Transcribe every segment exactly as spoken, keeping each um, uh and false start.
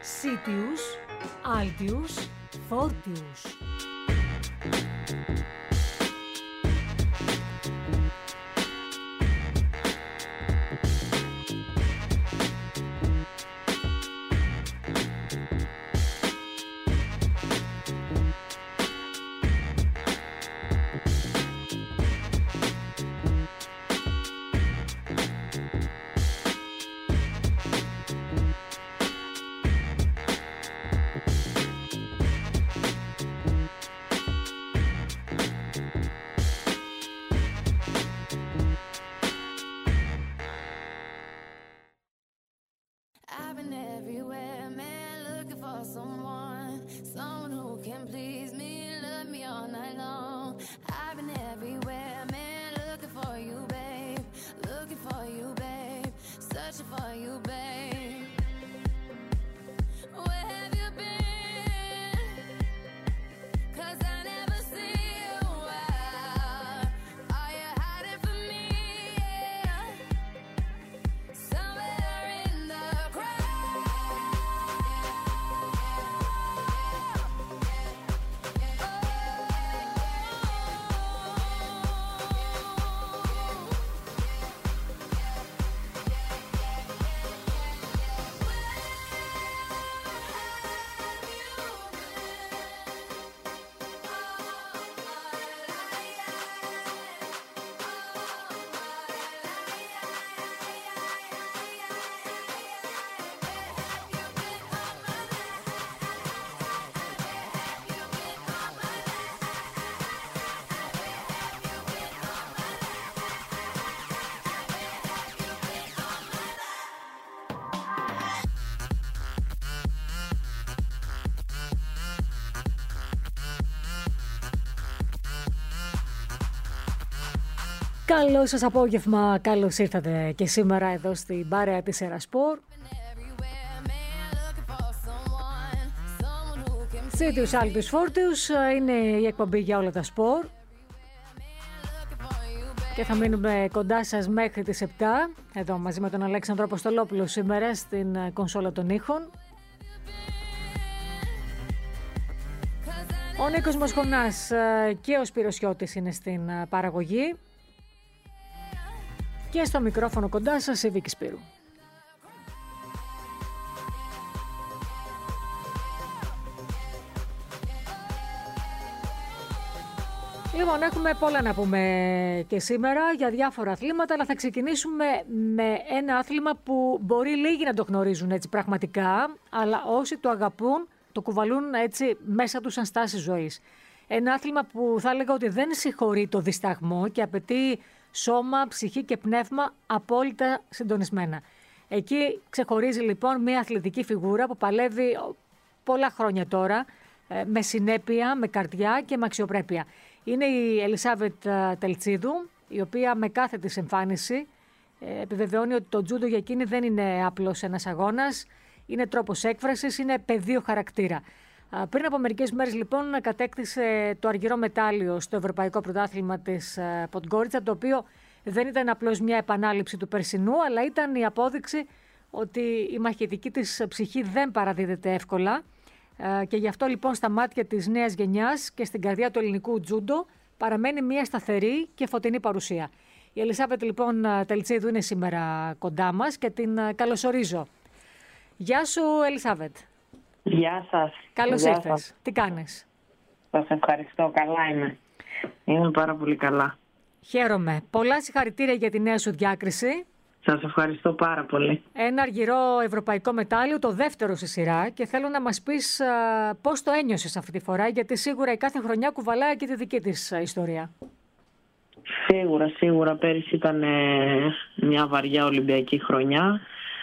Citius, Altius, Fortius. Καλό σας απόγευμα, καλώς ήρθατε και σήμερα εδώ στην παρέα της Ερασπορ. Citius, Altius, Fortius είναι η εκπομπή για όλα τα σπορ και θα μείνουμε κοντά σας μέχρι τις επτά, εδώ μαζί με τον Αλέξανδρο Αποστολόπουλο σήμερα στην κονσόλα των ήχων. Ο Νίκος Μοσχονάς και ο Σπύρος Σιώτης είναι στην παραγωγή. Και στο μικρόφωνο κοντά σας η Βίκη Σπύρου. Λοιπόν, έχουμε πολλά να πούμε και σήμερα για διάφορα αθλήματα, αλλά θα ξεκινήσουμε με ένα άθλημα που μπορεί λίγοι να το γνωρίζουν έτσι πραγματικά, αλλά όσοι το αγαπούν το κουβαλούν έτσι μέσα τους σαν στάση ζωής. Ένα άθλημα που θα έλεγα ότι δεν συγχωρεί το δισταγμό και απαιτεί σώμα, ψυχή και πνεύμα απόλυτα συντονισμένα. Εκεί ξεχωρίζει λοιπόν μια αθλητική φιγούρα που παλεύει πολλά χρόνια τώρα με συνέπεια, με καρδιά και με αξιοπρέπεια. Είναι η Ελισάβετ Τελτσίδου, η οποία με κάθε της εμφάνιση επιβεβαιώνει ότι το τζούντο για εκείνη δεν είναι απλώς ένας αγώνας, είναι τρόπος έκφρασης, είναι πεδίο χαρακτήρα. Πριν από μερικές μέρες λοιπόν κατέκτησε το αργυρό μετάλλιο στο Ευρωπαϊκό Πρωτάθλημα της Ποντγκόριτσα, το οποίο δεν ήταν απλώς μια επανάληψη του περσινού, αλλά ήταν η απόδειξη ότι η μαχητική της ψυχή δεν παραδίδεται εύκολα και γι' αυτό λοιπόν στα μάτια της νέας γενιάς και στην καρδιά του ελληνικού τζούντο παραμένει μια σταθερή και φωτεινή παρουσία. Η Ελισάβετ λοιπόν Τελτσίδου είναι σήμερα κοντά μας και την καλωσορίζω. Γεια σου Ελισάβετ. Γεια σας. Καλώς Γεια ήρθες. σας. Τι κάνεις? Σας ευχαριστώ. Καλά είμαι. Είμαι πάρα πολύ καλά. Χαίρομαι. Πολλά συγχαρητήρια για τη νέα σου διάκριση. Σας ευχαριστώ πάρα πολύ. Ένα αργυρό ευρωπαϊκό μετάλλιο, το δεύτερο στη σειρά, και θέλω να μας πεις α, πώς το ένιωσες αυτή τη φορά, γιατί σίγουρα η κάθε χρονιά κουβαλάει και τη δική της ιστορία. Σίγουρα, σίγουρα. Πέρυσι ήταν ε, μια βαριά Ολυμπιακή χρονιά.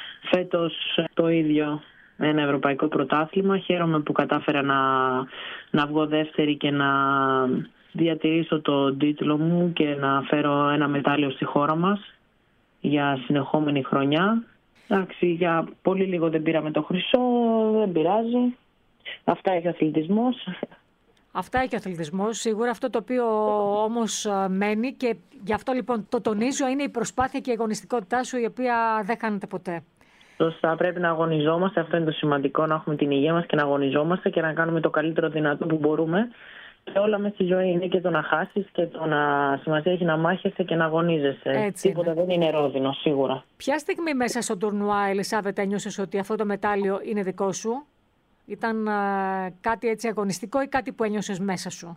Φέτος το ίδιο. Ένα ευρωπαϊκό πρωτάθλημα. Χαίρομαι που κατάφερα να, να βγω δεύτερη και να διατηρήσω το τίτλο μου και να φέρω ένα μετάλλιο στη χώρα μας για συνεχόμενη χρονιά. Εντάξει, για πολύ λίγο δεν πήραμε το χρυσό, δεν πειράζει. Αυτά έχει ο αθλητισμός. Αυτά έχει ο αθλητισμός, σίγουρα. Αυτό το οποίο όμως μένει και γι' αυτό λοιπόν το τονίζω είναι η προσπάθεια και η αγωνιστικότητά σου, η οποία δεν χάνεται ποτέ. Σωστά, πρέπει να αγωνιζόμαστε. Αυτό είναι το σημαντικό, να έχουμε την υγεία μας και να αγωνιζόμαστε και να κάνουμε το καλύτερο δυνατό που μπορούμε. Και όλα μέσα στη ζωή είναι και το να χάσεις και το να σημασία έχει να μάχεσαι και να αγωνίζεσαι. Έτσι Τίποτα είναι. δεν είναι ρόδινο, σίγουρα. Ποια στιγμή μέσα στο τουρνουά, Ελισάβετ, ένιωσες ότι αυτό το μετάλλιο είναι δικό σου? Ήταν α, κάτι έτσι αγωνιστικό ή κάτι που ένιωσες μέσα σου?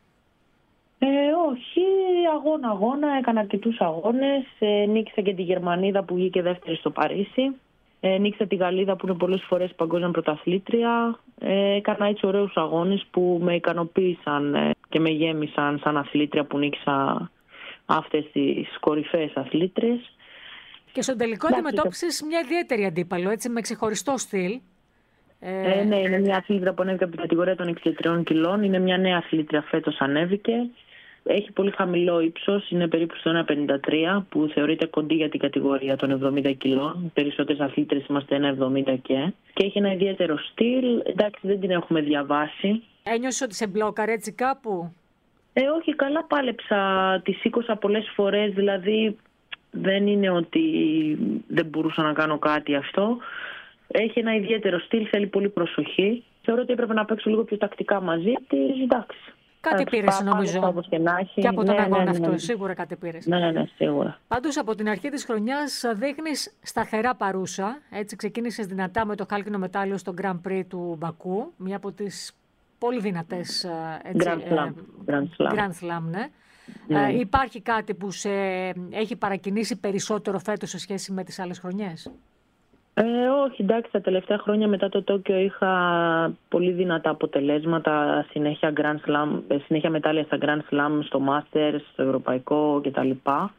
Ε, όχι, αγώνα-αγώνα, έκανα αρκετούς αγώνες. Ε, νίκησα και τη Γερμανίδα που βγήκε δεύτερη στο Παρίσι. Ε, νίκησα τη Γαλλίδα που είναι πολλές φορές παγκόσμια πρωταθλήτρια. Ε, έκανα έτσι ωραίους αγώνες που με ικανοποίησαν ε, και με γέμισαν σαν αθλήτρια που νίκησα αυτές τις κορυφαίες αθλήτριες. Και στον τελικό αντιμετώπισες μια ιδιαίτερη αντίπαλο, έτσι, με ξεχωριστό στυλ. Ε, ναι, είναι μια αθλήτρια που ανέβηκε από την κατηγορία των εξήντα τριών κιλών. Είναι μια νέα αθλήτρια, φέτος ανέβηκε. Έχει πολύ χαμηλό ύψος, είναι περίπου στο ένα πενήντα τρία, που θεωρείται κοντή για την κατηγορία των εβδομήντα κιλών. Περισσότερες αθλήτρες είμαστε ένα εβδομήντα και. Και έχει ένα ιδιαίτερο στυλ. Εντάξει, δεν την έχουμε διαβάσει. Ένιωσες ότι σε μπλόκαρε έτσι κάπου? Ε, όχι, καλά πάλεψα. Τη σήκωσα πολλές φορές, δηλαδή δεν είναι ότι δεν μπορούσα να κάνω κάτι αυτό. Έχει ένα ιδιαίτερο στυλ, θέλει πολύ προσοχή. Θεωρώ ότι έπρεπε να παίξω λίγο πιο τακτικά μαζί της. Εντάξει. Κάτι πήρες, νομίζω. Όπως και, να έχει. Και από τον ναι, αγώνα ναι, ναι, αυτό, ναι. σίγουρα κάτι πήρες. Ναι, ναι, ναι, σίγουρα. Πάντως από την αρχή της χρονιάς δείχνεις σταθερά παρούσα. Έτσι, ξεκίνησες δυνατά με το χάλκινο μετάλλιο στο Grand Prix του Μπακού. Μία από τις πολύ δυνατές έτσι, Grand Slam. Grand Slam. Grand Slam, ναι. Ναι. Ε, υπάρχει κάτι που σε έχει παρακινήσει περισσότερο φέτος σε σχέση με τις άλλες χρονιές? Ε, όχι, εντάξει, τα τελευταία χρόνια μετά το Τόκιο είχα πολύ δυνατά αποτελέσματα, συνέχεια, Grand Slam, συνέχεια μετάλλια στα Grand Slam, στο Masters, στο Ευρωπαϊκό κτλ.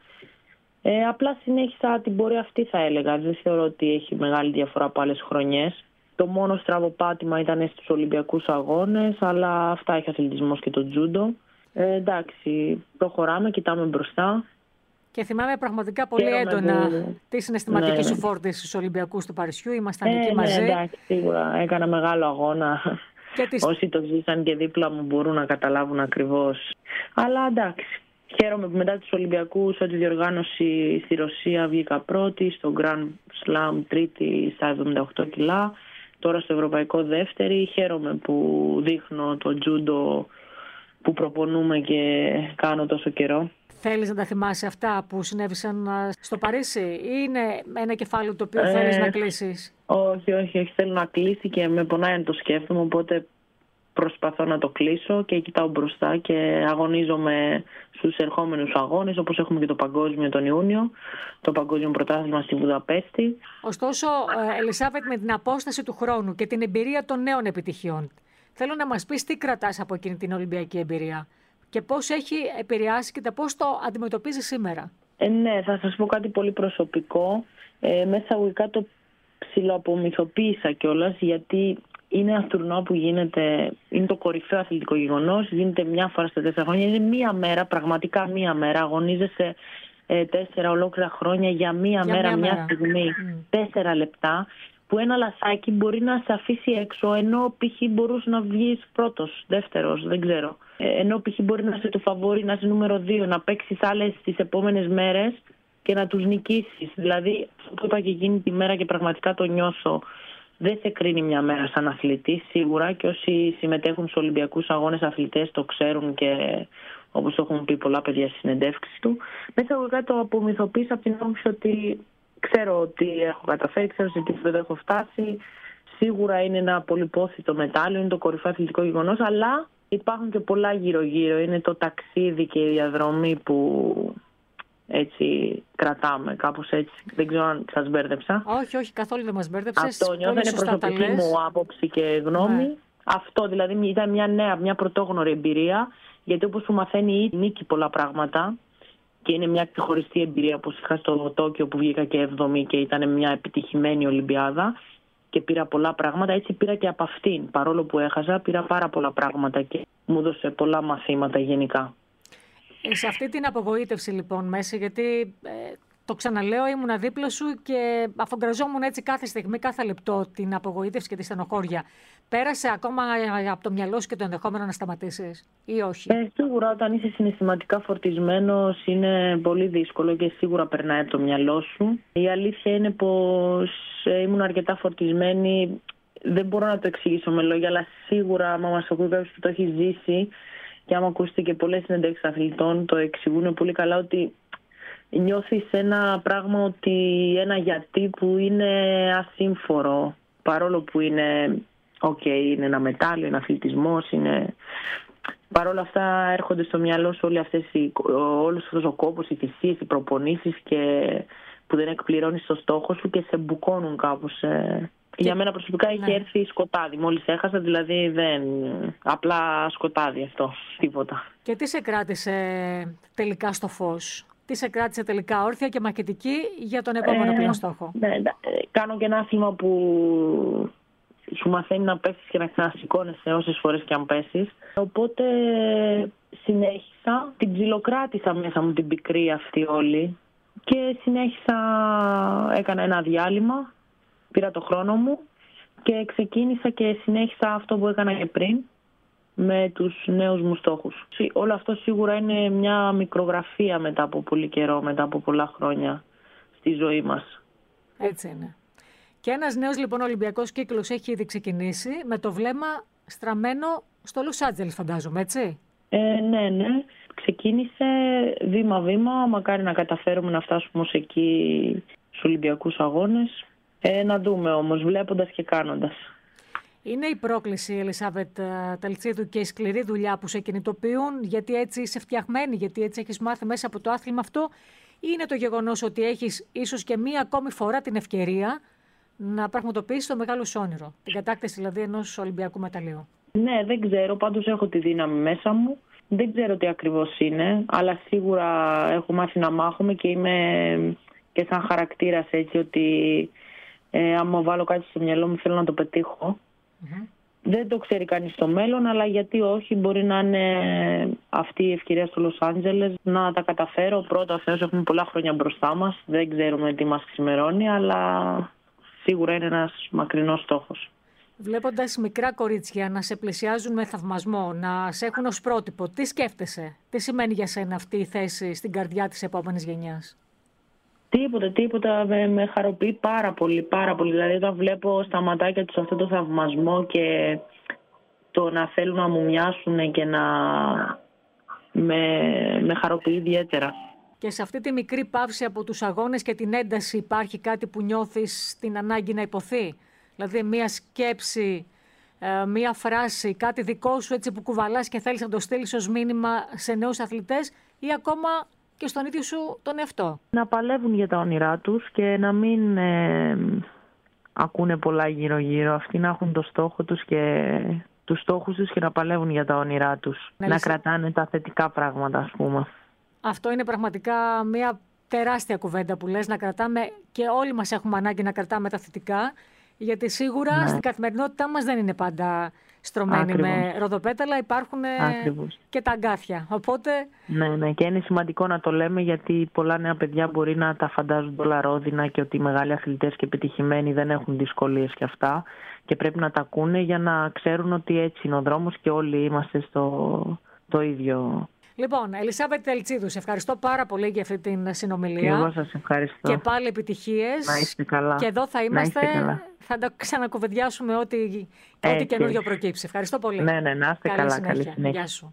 Ε, απλά συνέχισα την πορεία αυτή, θα έλεγα. Δεν θεωρώ ότι έχει μεγάλη διαφορά από άλλες χρονιές. Το μόνο στραβοπάτημα ήταν στους Ολυμπιακούς Αγώνες, αλλά αυτά έχει αθλητισμός και το τζούντο. Ε, εντάξει, προχωράμε, κοιτάμε μπροστά. Και θυμάμαι πραγματικά πολύ Χαίρομαι έντονα που... τη συναισθηματική ναι, σου ναι. φόρτιση στους Ολυμπιακούς του Παρισιού. Ήμασταν ε, εκεί ναι, μαζί. Εντάξει, σίγουρα έκανα μεγάλο αγώνα. Και τις... Όσοι το ζήσαν και δίπλα μου μπορούν να καταλάβουν ακριβώς. Αλλά εντάξει, χαίρομαι που μετά τους Ολυμπιακούς, ό,τι διοργάνωση στη Ρωσία βγήκα πρώτη, στο Grand Slam τρίτη στα εβδομήντα οκτώ κιλά, τώρα στο Ευρωπαϊκό δεύτερη. Χαίρομαι που δείχνω το τζούντο που προπονούμε και κάνω τόσο καιρό. Θέλεις να τα θυμάσαι αυτά που συνέβησαν στο Παρίσι ή είναι ένα κεφάλαιο το οποίο ε, θέλεις να κλείσεις? Όχι, όχι, όχι, θέλω να κλείσει και με πονάει να το σκέφτομαι, οπότε προσπαθώ να το κλείσω και κοιτάω μπροστά και αγωνίζομαι στους ερχόμενους αγώνες, όπως έχουμε και το παγκόσμιο τον Ιούνιο, το παγκόσμιο πρωτάθλημα στη Βουδαπέστη. Ωστόσο, Ελισάβετ, με την απόσταση του χρόνου και την εμπειρία των νέων επιτυχιών, θέλω να μας πεις τι κρατάς από εκείνη την Ολυμπιακή εμπειρία και πώς έχει επηρεάσει και πώς το αντιμετωπίζεις σήμερα. Ε, ναι, θα σας πω κάτι πολύ προσωπικό. Ε, μέσα αγωγικά το ψιλοαπομυθοποίησα κιόλας, γιατί είναι ένα τουρνουά που γίνεται, είναι το κορυφαίο αθλητικό γεγονός, γίνεται μια φορά στα τέσσερα χρόνια. Είναι μία μέρα, πραγματικά μία μέρα. Αγωνίζεσαι ε, τέσσερα ολόκληρα χρόνια για μία για μέρα, μία μια μέρα. στιγμή, mm. τέσσερα λεπτά, που ένα λασάκι μπορεί να σε αφήσει έξω, ενώ π.χ. μπορούσε να βγεις πρώτος, δεύτερος, δεν ξέρω. Ε, ενώ π.χ. μπορεί να είσαι το φαβόρι, να είσαι νούμερο δύο, να παίξεις άλλες τις επόμενες μέρες και να τους νικήσεις. Δηλαδή, αυτό που είπα και εκείνη τη μέρα και πραγματικά το νιώσω, δεν σε κρίνει μια μέρα σαν αθλητή, σίγουρα, και όσοι συμμετέχουν στους Ολυμπιακούς Αγώνες αθλητές το ξέρουν και όπως το έχουν πει πολλά παιδιά στις συνεντεύξεις του. Μέσα εγώ κάτι το απομυθοποίησα από την άποψη ότι ξέρω ότι έχω καταφέρει, ξέρω σε τι επίπεδο έχω φτάσει. Σίγουρα είναι ένα πολυπόθητο μετάλλιο, είναι το κορυφαίο αθλητικό γεγονός, αλλά υπάρχουν και πολλά γύρω-γύρω. Είναι το ταξίδι και η διαδρομή που έτσι κρατάμε, κάπως έτσι. Δεν ξέρω αν σας μπέρδεψα. Όχι, όχι, καθόλου δεν μας μπέρδεψες. Αυτό νιώθω, είναι προσωπική μου άποψη και γνώμη. Ναι. Αυτό δηλαδή ήταν μια νέα, μια πρωτόγνωρη εμπειρία, γιατί όπως σου μαθαίνει η νίκη πολλά πράγματα και είναι μια ξεχωριστή εμπειρία, όπως είχα στο Τόκιο που βγήκα και έβδομη και ήταν μια επιτυχημένη Ολυμπιάδα και πήρα πολλά πράγματα. Έτσι πήρα και από αυτήν, παρόλο που έχασα, πήρα πάρα πολλά πράγματα και μου έδωσε πολλά μαθήματα γενικά. Σε αυτή την απογοήτευση λοιπόν μέσα, γιατί ε, Το ξαναλέω, ήμουνα δίπλα σου και αφογκραζόμουν έτσι κάθε στιγμή, κάθε λεπτό την απογοήτευση και τη στενοχώρια. Πέρασε ακόμα από το μυαλό σου και το ενδεχόμενο να σταματήσεις ή όχι? Ε, σίγουρα όταν είσαι συναισθηματικά φορτισμένος είναι πολύ δύσκολο και σίγουρα περνάει από το μυαλό σου. Η αλήθεια είναι πως ήμουν αρκετά φορτισμένη. Δεν μπορώ να το εξηγήσω με λόγια, αλλά σίγουρα άμα μας ακούει κάποιος που το έχει ζήσει και άμα ακούσετε και πολλές συνεντεύξεις αθλητών, το εξηγούν πολύ καλά ότι νιώθεις ένα πράγμα, ότι ένα γιατί που είναι ασύμφορο, παρόλο που είναι, οκ, okay, είναι ένα μετάλλιο, είναι αθλητισμός, είναι... Παρόλα αυτά έρχονται στο μυαλό σου όλοι αυτές οι, όλος αυτός ο κόπος, οι θυσίες, οι προπονήσεις και που δεν εκπληρώνεις το στόχο σου και σε μπουκώνουν κάπως. Ε... Και... Για μένα προσωπικά είχε ναι. έρθει σκοτάδι. Μόλις έχασα, δηλαδή δεν... Απλά σκοτάδι αυτό, τίποτα. Και τι σε κράτησε τελικά στο φως? Τι σε κράτησε τελικά όρθια και μαχητική για τον επόμενο ε, πλέον στόχο? Ναι, ναι, κάνω και ένα άθλημα που σου μαθαίνει να πέσεις και να ξανασηκώνεσαι όσες φορές και αν πέσεις. Οπότε συνέχισα, την ψιλοκράτησα μέσα μου την πικρή αυτή όλη και συνέχισα, έκανα ένα διάλειμμα, πήρα το χρόνο μου και ξεκίνησα και συνέχισα αυτό που έκανα και πριν με τους νέους μου στόχους. Όλο αυτό σίγουρα είναι μια μικρογραφία μετά από πολύ καιρό, μετά από πολλά χρόνια στη ζωή μας. Έτσι είναι. Και ένας νέος λοιπόν Ολυμπιακός κύκλος έχει ήδη ξεκινήσει με το βλέμμα στραμμένο στο Λος Άντζελες, φαντάζομαι, έτσι? Ε, ναι, ναι. Ξεκίνησε βήμα-βήμα. Μακάρι να καταφέρουμε να φτάσουμε ως εκεί στους Ολυμπιακούς Αγώνες. Ε, να δούμε όμως, βλέποντας και κάνοντας. Είναι η πρόκληση, Ελισάβετ Τελτσίδου, και η σκληρή δουλειά που σε κινητοποιούν, γιατί έτσι είσαι φτιαγμένη, γιατί έτσι έχεις μάθει μέσα από το άθλημα αυτό, ή είναι το γεγονός ότι έχεις ίσως και μία ακόμη φορά την ευκαιρία να πραγματοποιήσεις το μεγάλο σου όνειρο, την κατάκτηση δηλαδή ενός Ολυμπιακού μεταλλείου? Ναι, δεν ξέρω, πάντως έχω τη δύναμη μέσα μου. Δεν ξέρω τι ακριβώς είναι, αλλά σίγουρα έχω μάθει να μάχομαι και είμαι και σαν χαρακτήρας έτσι ότι ε, άμα βάλω κάτι στο μυαλό μου θέλω να το πετύχω. Mm-hmm. Δεν το ξέρει κανείς στο μέλλον, αλλά γιατί όχι, μπορεί να είναι αυτή η ευκαιρία στο Λος Άντζελες να τα καταφέρω. Πρώτα ο Θεός, έχουμε πολλά χρόνια μπροστά μας, δεν ξέρουμε τι μας ξημερώνει, αλλά σίγουρα είναι ένας μακρινός στόχος. Βλέποντας μικρά κορίτσια να σε πλησιάζουν με θαυμασμό, να σε έχουν ως πρότυπο, τι σκέφτεσαι, τι σημαίνει για σένα αυτή η θέση στην καρδιά της επόμενης γενιάς? Τίποτα, τίποτα, με, με χαροποιεί πάρα πολύ, πάρα πολύ. Δηλαδή όταν βλέπω στα ματάκια τους αυτό το θαυμασμό και το να θέλουν να μου μοιάσουν και να με, με χαροποιεί ιδιαίτερα. Και σε αυτή τη μικρή παύση από τους αγώνες και την ένταση υπάρχει κάτι που νιώθεις την ανάγκη να υποθεί? Δηλαδή μία σκέψη, μία φράση, κάτι δικό σου έτσι που κουβαλάς και θέλεις να το στείλεις ως μήνυμα σε νέους αθλητές ή ακόμα και στον ίδιο σου τον εαυτό? Να παλεύουν για τα όνειρά τους και να μην ε, ακούνε πολλά γύρω-γύρω. Αυτοί να έχουν το στόχο τους και τους στόχους τους και να παλεύουν για τα όνειρά τους. Να, να κρατάνε τα θετικά πράγματα, ας πούμε. Αυτό είναι πραγματικά μια τεράστια κουβέντα που λες, να κρατάμε, και όλοι μας έχουμε ανάγκη να κρατάμε τα θετικά, γιατί σίγουρα ναι. στην καθημερινότητά μας δεν είναι πάντα στρωμένοι Ακριβώς. με ροδοπέταλα, υπάρχουν Ακριβώς. και τα αγκάθια. Οπότε... Ναι, ναι, και είναι σημαντικό να το λέμε, γιατί πολλά νέα παιδιά μπορεί να τα φαντάζονται όλα ρόδινα και ότι οι μεγάλοι αθλητές και επιτυχημένοι δεν έχουν δυσκολίες και αυτά, και πρέπει να τα ακούνε για να ξέρουν ότι έτσι είναι ο δρόμος και όλοι είμαστε στο το ίδιο. Λοιπόν, Ελισάβετ Τελτσίδου, σε ευχαριστώ πάρα πολύ για αυτή την συνομιλία. Εγώ σας ευχαριστώ. Και πάλι επιτυχίες. Να είστε καλά. Και εδώ θα είμαστε, θα τα ξανακουβεντιάσουμε ό,τι, ό,τι καινούριο προκύψει. Ευχαριστώ πολύ. Ναι, ναι, να είστε καλή καλά. Συνέχεια. Καλή συνέχεια. Γεια σου.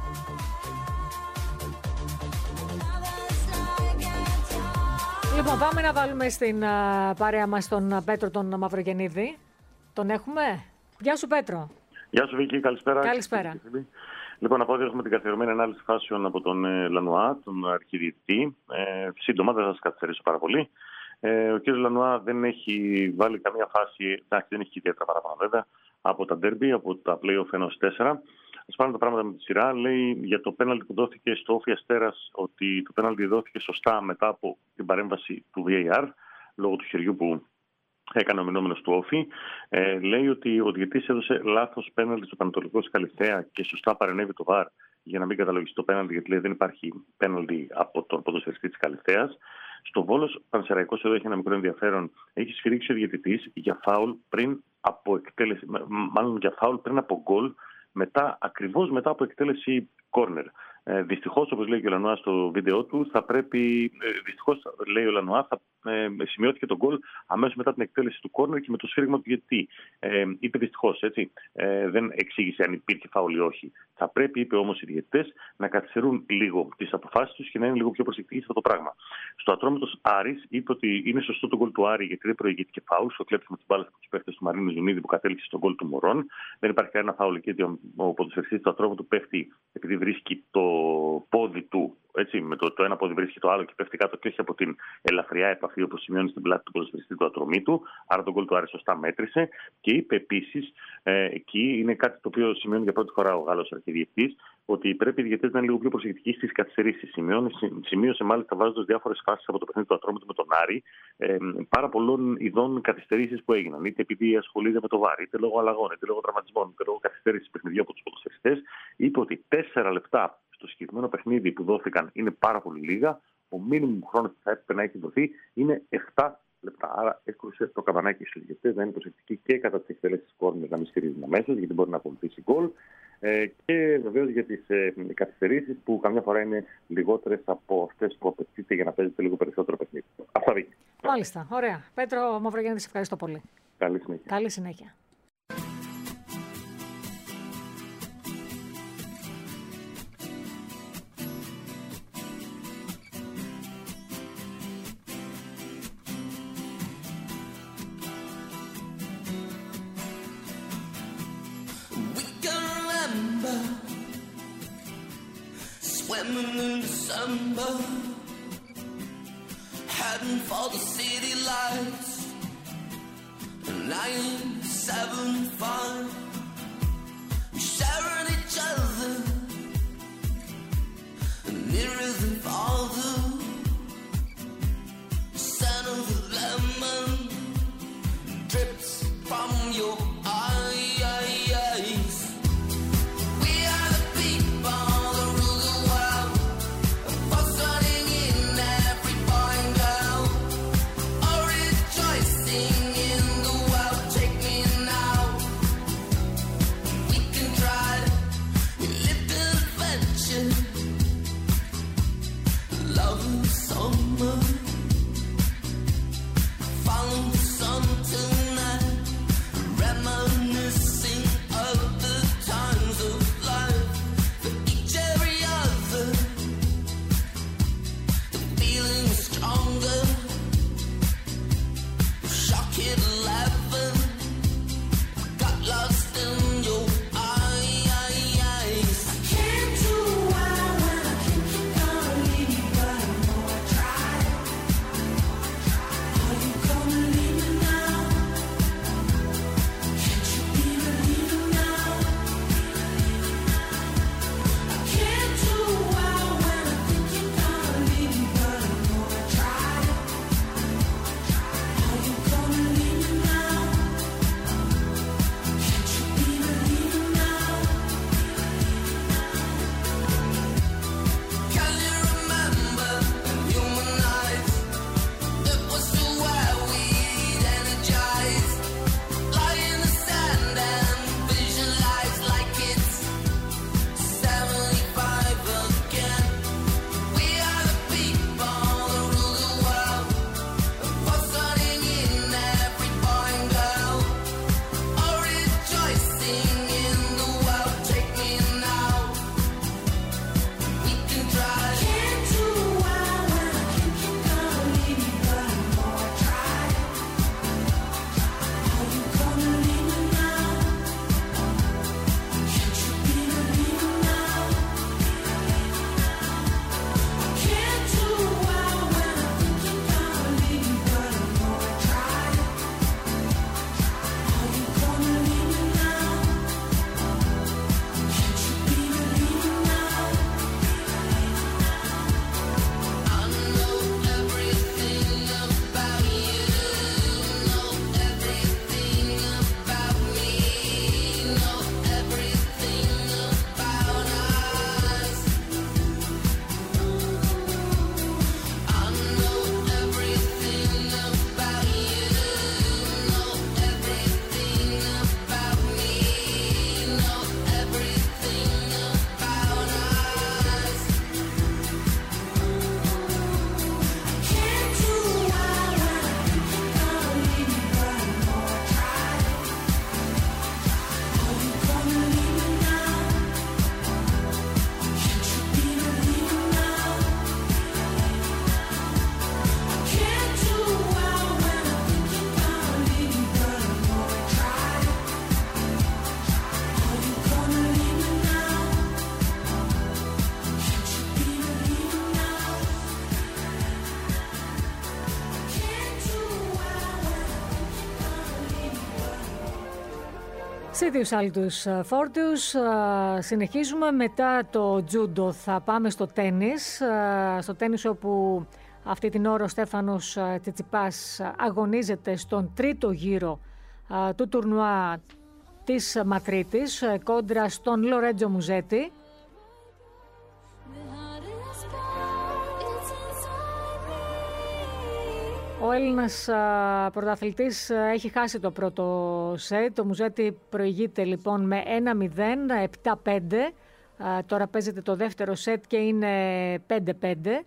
Λοιπόν, πάμε να βάλουμε στην uh, παρέα μας τον Πέτρο τον Μαυρογεννίδη. Τον έχουμε. Γεια σου, Πέτρο. Γεια σου, Βίκη. Καλησπέρα. Καλησπέρα. Λοιπόν, να πω ότι έχουμε την καθιερωμένη ανάλυση φάσεων από τον ε, Λανουά, τον αρχιδιετητή. Ε, σύντομα, δεν θα σας καθυστερήσω πάρα πολύ. Ε, ο κ. Λανουά δεν έχει βάλει καμία φάση, εντάξει, δεν έχει ιδιαίτερα παραπάνω βέβαια, από τα ντέρμπι, από τα play-off ενός τέσσερα. Ας πάρουμε τα πράγματα με τη σειρά. Λέει για το πέναλτι που δόθηκε στο Όφι Αστέρας ότι το πέναλτι δόθηκε σωστά μετά από την παρέμβαση του βι έι αρ, λόγω του χεριού που έκανε ο μηνόμενος του Όφι. Ε, λέει ότι ο διαιτητής έδωσε λάθος πέναλτι στο Πανετολικό στη Καλυθέα και σωστά παρενέβη το βαρ για να μην καταλογιστεί το πέναλτι, γιατί λέει δεν υπάρχει πέναλτι από τον ποδοσφαιριστή της Καλυθέας. Στο Βόλος Πανσεραϊκός, εδώ έχει ένα μικρό ενδιαφέρον, έχει σφυρίξει ο διαιτητής για φάουλ πριν από εκτέλεση, μάλλον για φάουλ πριν από γκολ, μετά, ακριβώς μετά από εκτέλεση κόρνερ. Ε, δυστυχώς, όπως λέει και ο Λανουά στο βίντεο του, θα πρέπει, ε, δυστυχώς, λέει ο Λανουά, θα ε, σημειώθηκε το γκολ αμέσως μετά την εκτέλεση του κόρνερ και με το σφύριγμα του διαιτητή. Ε, είπε δυστυχώς, έτσι. Ε, δεν εξήγησε αν υπήρχε φάουλ ή όχι. Θα πρέπει, είπε όμως οι διαιτητές, να καθυστερούν λίγο τις αποφάσεις τους και να είναι λίγο πιο προσεκτικοί σε αυτό το πράγμα. Στο Ατρόμητος Άρης είπε ότι είναι σωστό το γκολ του Άρη γιατί δεν προηγήθηκε φάουλ στο κλέψιμο της μπάλας από τους παίκτες του Μαρίνου Ζουνίδη που κατέληξε στον γκολ του Μωρών. Δεν υπάρχει κανένα φάουλ εκεί γιατί ο ποδοσφαιριστής του Ατρόμητου πέφτει επειδή βρίσκει το πόδι του. Έτσι, με το, το ένα πόδι βρίσκει το άλλο και πέφτει κάτω και όχι από την ελαφριά επαφή όπως σημειώνει στην πλάτη του ποδοσφαιριστή του Ατρομήτου. Άρα τον γκολ του Άρη σωστά μέτρησε. Και είπε επίσης, ε, εκεί είναι κάτι το οποίο σημειώνει για πρώτη φορά ο Γάλλος αρχιδιετής, ότι πρέπει οι διαιτητές να είναι λίγο πιο προσεκτικοί στις καθυστερήσεις. Σημείωσε μάλιστα βάζοντας διάφορες φάσεις από το παιχνίδι του Ατρόμητου με τον Άρη ε, πάρα πολλών ειδών καθυστερήσεις που έγιναν. Είτε επειδή ασχολείται με το βάρ, είτε λόγω αλλαγών, είτε λόγω τραυματισμών, είτε λόγω καθυστέρησης παιχνιδιού από τους ποδοσφαιριστές. Είπε ότι τέσσερα λεπτά στο συγκεκριμένο παιχνίδι που δόθηκαν είναι πάρα πολύ λίγα. Ο μίνιμουμ χρόνος που θα έπρεπε να έχει δοθεί είναι επτά λεπτά. Άρα έκρουσε το καμπανάκι στους διαιτητές να είναι προσεκτικοί και κατά τις εκτέλεσεις κόρνερ να μην στηρίζουν αμέσως, γιατί μπορεί να ακολουθήσει γκολ. Ε, και βεβαίως για τις ε, καθυστερήσεις που καμιά φορά είναι λιγότερες από αυτές που απαιτείται για να παίζετε λίγο περισσότερο παιχνίδι. Αυτά δείχνει. Μάλιστα. Ωραία. Πέτρο Μαυρογέννητη, σε ευχαριστώ πολύ. Καλή συνέχεια. Καλή συνέχεια. Swimming in December, heading for the city lights. Nine, seven, five, we sharing each other, nearer than farther. Scent of the lemon drips from your eyes. Now Σίδιους άλτους φόρτιους. Συνεχίζουμε μετά το τζούντο. Θα πάμε στο τένις. Στο τένις όπου αυτή την ώρα ο Στέφανος Τσιτσιπάς αγωνίζεται στον τρίτο γύρο του τουρνουά της Μαδρίτης κόντρα στον Λορέντζο Μουζέτη. Ο Έλληνας πρωταθλητής έχει χάσει το πρώτο σετ. Το Μουζέτη προηγείται λοιπόν με ένα μηδέν, επτά πέντε. Τώρα παίζεται το δεύτερο σετ και είναι πέντε πέντε.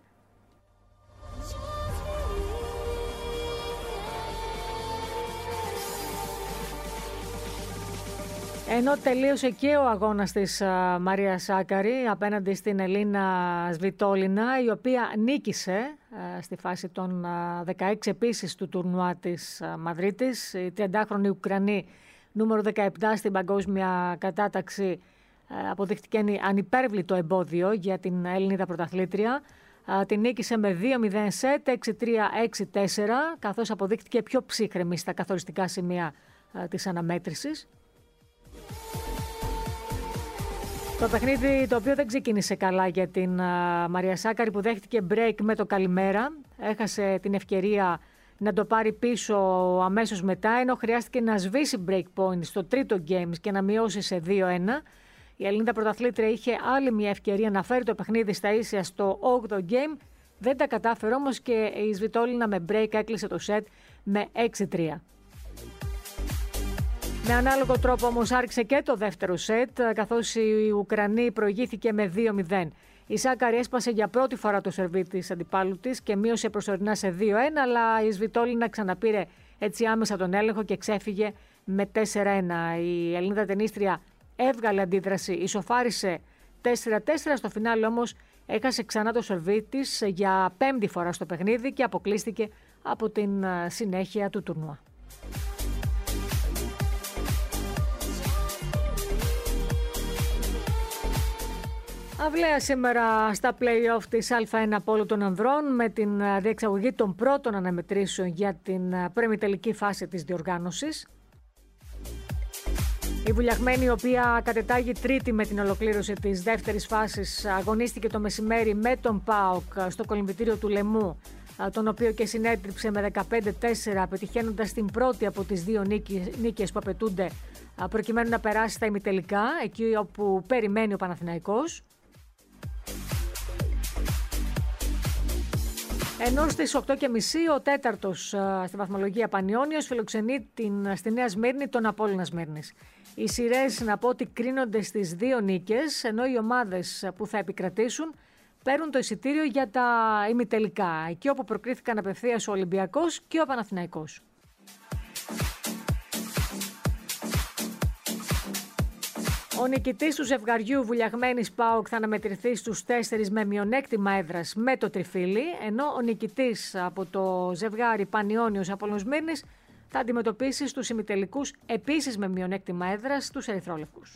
Ενώ τελείωσε και ο αγώνας της α, Μαρία Σάκαρη απέναντι στην Ελίνα Σβιτόλινα, η οποία νίκησε α, στη φάση των α, δεκαέξι επίσης του τουρνουά της α, Μαδρίτης. Η τριαντάχρονη Ουκρανή, νούμερο δεκαεπτά στην παγκόσμια κατάταξη, α, αποδείχτηκε ανυπέρβλητο εμπόδιο για την Ελληνίδα πρωταθλήτρια. Α, την νίκησε με δύο μηδέν σετ, έξι τρία έξι τέσσερα, καθώς αποδείχτηκε πιο ψύχρεμη στα καθοριστικά σημεία α, της αναμέτρησης. Το παιχνίδι το οποίο δεν ξεκίνησε καλά για την uh, Μαρία Σάκαρη, που δέχτηκε break με το καλημέρα. Έχασε την ευκαιρία να το πάρει πίσω αμέσως μετά, ενώ χρειάστηκε να σβήσει break point στο τρίτο games και να μειώσει σε δύο ένα. Η Ελληνίδα πρωταθλήτρια είχε άλλη μια ευκαιρία να φέρει το παιχνίδι στα ίσια στο όγδοο game. Δεν τα κατάφερε όμως και η Σβιτόλινα με break έκλεισε το set με έξι τρία. Με ανάλογο τρόπο όμως άρχισε και το δεύτερο σετ, καθώς η Ουκρανή προηγήθηκε με δύο μηδέν. Η Σάκαρη έσπασε για πρώτη φορά το σερβί της αντιπάλου της και μείωσε προσωρινά σε δύο ένα, αλλά η Σβιτόλινα ξαναπήρε έτσι άμεσα τον έλεγχο και ξέφυγε με τέσσερα ένα. Η Ελληνίδα τενίστρια έβγαλε αντίδραση, ισοφάρισε τέσσερα τέσσερα, στο φινάλε όμως έχασε ξανά το σερβί της για πέμπτη φορά στο παιχνίδι και αποκλείστηκε από την συνέχεια του τουρνουά. Αυλαία σήμερα στα play-off της Α ένα Πόλου των Ανδρών, με την διεξαγωγή των πρώτων αναμετρήσεων για την προημιτελική φάση της διοργάνωσης. Η Βουλιαγμένη, η οποία κατετάγει τρίτη με την ολοκλήρωση της δεύτερης φάσης, αγωνίστηκε το μεσημέρι με τον ΠΑΟΚ στο κολυμβητήριο του Λεμού, τον οποίο και συνέτριψε με δεκαπέντε τέσσερα, πετυχαίνοντας την πρώτη από τις δύο νίκες που απαιτούνται προκειμένου να περάσει στα ημιτελικά, εκεί όπου περιμένει ο Παναθηναϊκός. Ενώ στις οκτώ και μισή ο τέταρτος στη βαθμολογία Πανιώνιος φιλοξενεί την, στη Νέα Σμύρνη τον Απόλλωνα Σμύρνης. Οι σειρές, να πω ότι κρίνονται στις δύο νίκες, ενώ οι ομάδες που θα επικρατήσουν παίρνουν το εισιτήριο για τα ημιτελικά, εκεί όπου προκρίθηκαν απευθείας ο Ολυμπιακός και ο Παναθηναϊκός. Ο νικητής του ζευγαριού Βουλιαγμένης ΠΑΟΚ θα αναμετρηθεί στους τέσσερις με μειονέκτημα έδρας με το Τριφύλι, ενώ ο νικητής από το ζευγάρι Πανιώνιος Απόλλων Σμύρνης θα αντιμετωπίσει στους ημιτελικούς επίσης με μειονέκτημα έδρας τους ερυθρόλευκους.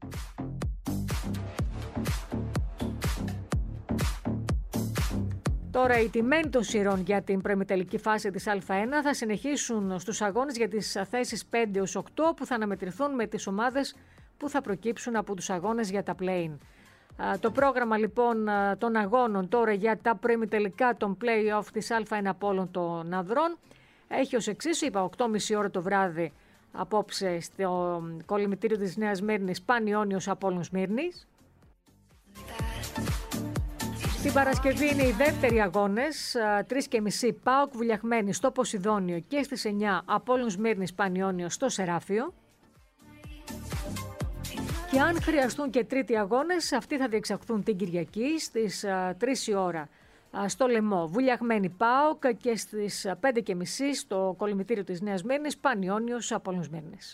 Τώρα οι τιμένοι των σειρών για την προημιτελική φάση της Α ένα θα συνεχίσουν στους αγώνες για τις θέσεις πέντε έως οκτώ που θα αναμετρηθούν με τις ομάδες που θα προκύψουν από τους αγώνες για τα play-in. Το πρόγραμμα λοιπόν των αγώνων τώρα για τα προημιτελικά των play-off της Α ένα Πόλων των Ανδρών έχει ως εξής. Είπα οκτώ και μισή ώρα το βράδυ απόψε στο κολυμβητήριο της Νέας Σμύρνης Πανιώνιος Απόλλων Σμύρνης. Την Παρασκευή είναι οι δεύτεροι αγώνες, τρεις και μισή ΠΑΟΚ Βουλιαγμένη στο Ποσειδόνιο και στις εννιά Απόλλων Σμύρνης Πανιώνιος στο Σεράφιο. Και αν χρειαστούν και τρίτοι αγώνες, αυτοί θα διεξαχθούν την Κυριακή στις τρεις η ώρα στο Λεμό Βουλιαγμένη ΠΑΟΚ και στις πέντε και μισή στο κολυμβητήριο της Νέας Σμύρνης Πανιώνιος Απόλλων Σμύρνης.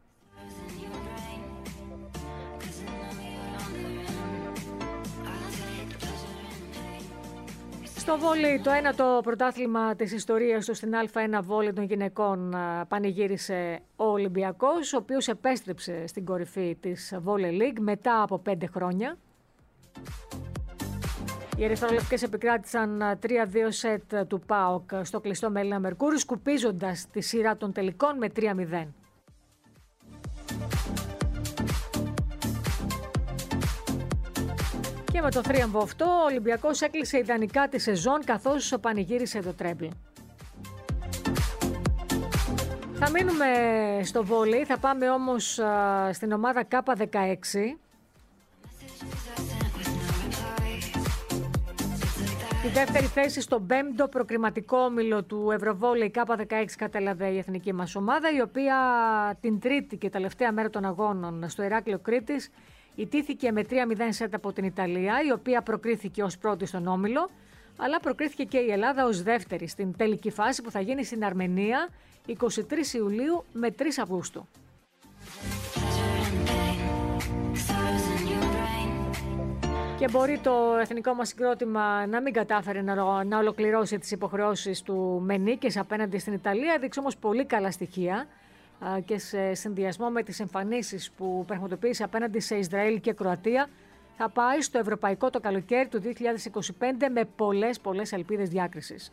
Στο βόλεϊ, το ένατο πρωτάθλημα της ιστορίας του στην Α ένα βόλεϊ των γυναικών πανηγύρισε ο Ολυμπιακός, ο οποίος επέστρεψε στην κορυφή της Volley League μετά από πέντε χρόνια. Οι ερυθρόλευκες επικράτησαν τρία δύο σετ του ΠΑΟΚ στο κλειστό με Έλληνα Μερκούρη, σκουπίζοντας τη σειρά των τελικών με τρία μηδέν. Και με το θρίαμβο αυτό, ο Ολυμπιακός έκλεισε ιδανικά τη σεζόν καθώς πανηγύρισε το τρέμπλ. Θα μείνουμε στο βόλεϊ, θα πάμε όμως α, στην ομάδα Κάπα δεκαέξι. Τη δεύτερη θέση στον πέμπτο προκριματικό όμιλο του Ευρωβόλεϊ Κάπα δεκαέξι κατέλαβε η εθνική μας ομάδα, η οποία την τρίτη και τελευταία μέρα των αγώνων στο Ηράκλειο Κρήτης ιτήθηκε με τρία μηδέν σετ από την Ιταλία, η οποία προκρίθηκε ως πρώτη στον όμιλο, αλλά προκρίθηκε και η Ελλάδα ως δεύτερη στην τελική φάση που θα γίνει στην Αρμενία εικοστή τρίτη Ιουλίου με τρεις Αυγούστου. Και μπορεί το εθνικό μας συγκρότημα να μην κατάφερε να, να ολοκληρώσει τις υποχρεώσεις του με νίκες απέναντι στην Ιταλία, έδειξε όμως πολύ καλά στοιχεία α, και σε συνδυασμό με τις εμφανίσεις που πραγματοποίησε απέναντι σε Ισραήλ και Κροατία, θα πάει στο ευρωπαϊκό το καλοκαίρι του δύο χιλιάδες είκοσι πέντε με πολλές πολλές ελπίδες διάκρισης.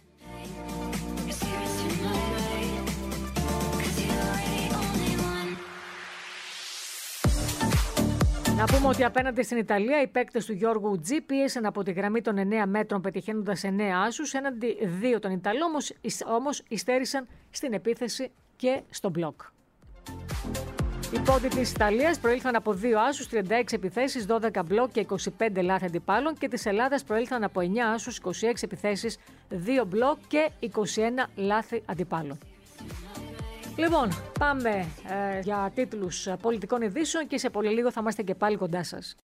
Να πούμε ότι απέναντι στην Ιταλία οι παίκτες του Γιώργου Τζι πίεσαν από τη γραμμή των εννέα μέτρων πετυχαίνοντας εννέα άσους, έναντι δύο των Ιταλών όμως, όμως υστέρησαν στην επίθεση και στο μπλοκ. Οι πόντοι της Ιταλίας προήλθαν από δύο άσους, τριάντα έξι επιθέσεις, δώδεκα μπλοκ και είκοσι πέντε λάθη αντιπάλων, και της Ελλάδας προήλθαν από εννέα άσους, είκοσι έξι επιθέσεις, δύο μπλοκ και είκοσι ένα λάθη αντιπάλων. Λοιπόν, πάμε ε, για τίτλους πολιτικών ειδήσεων και σε πολύ λίγο θα είμαστε και πάλι κοντά σας.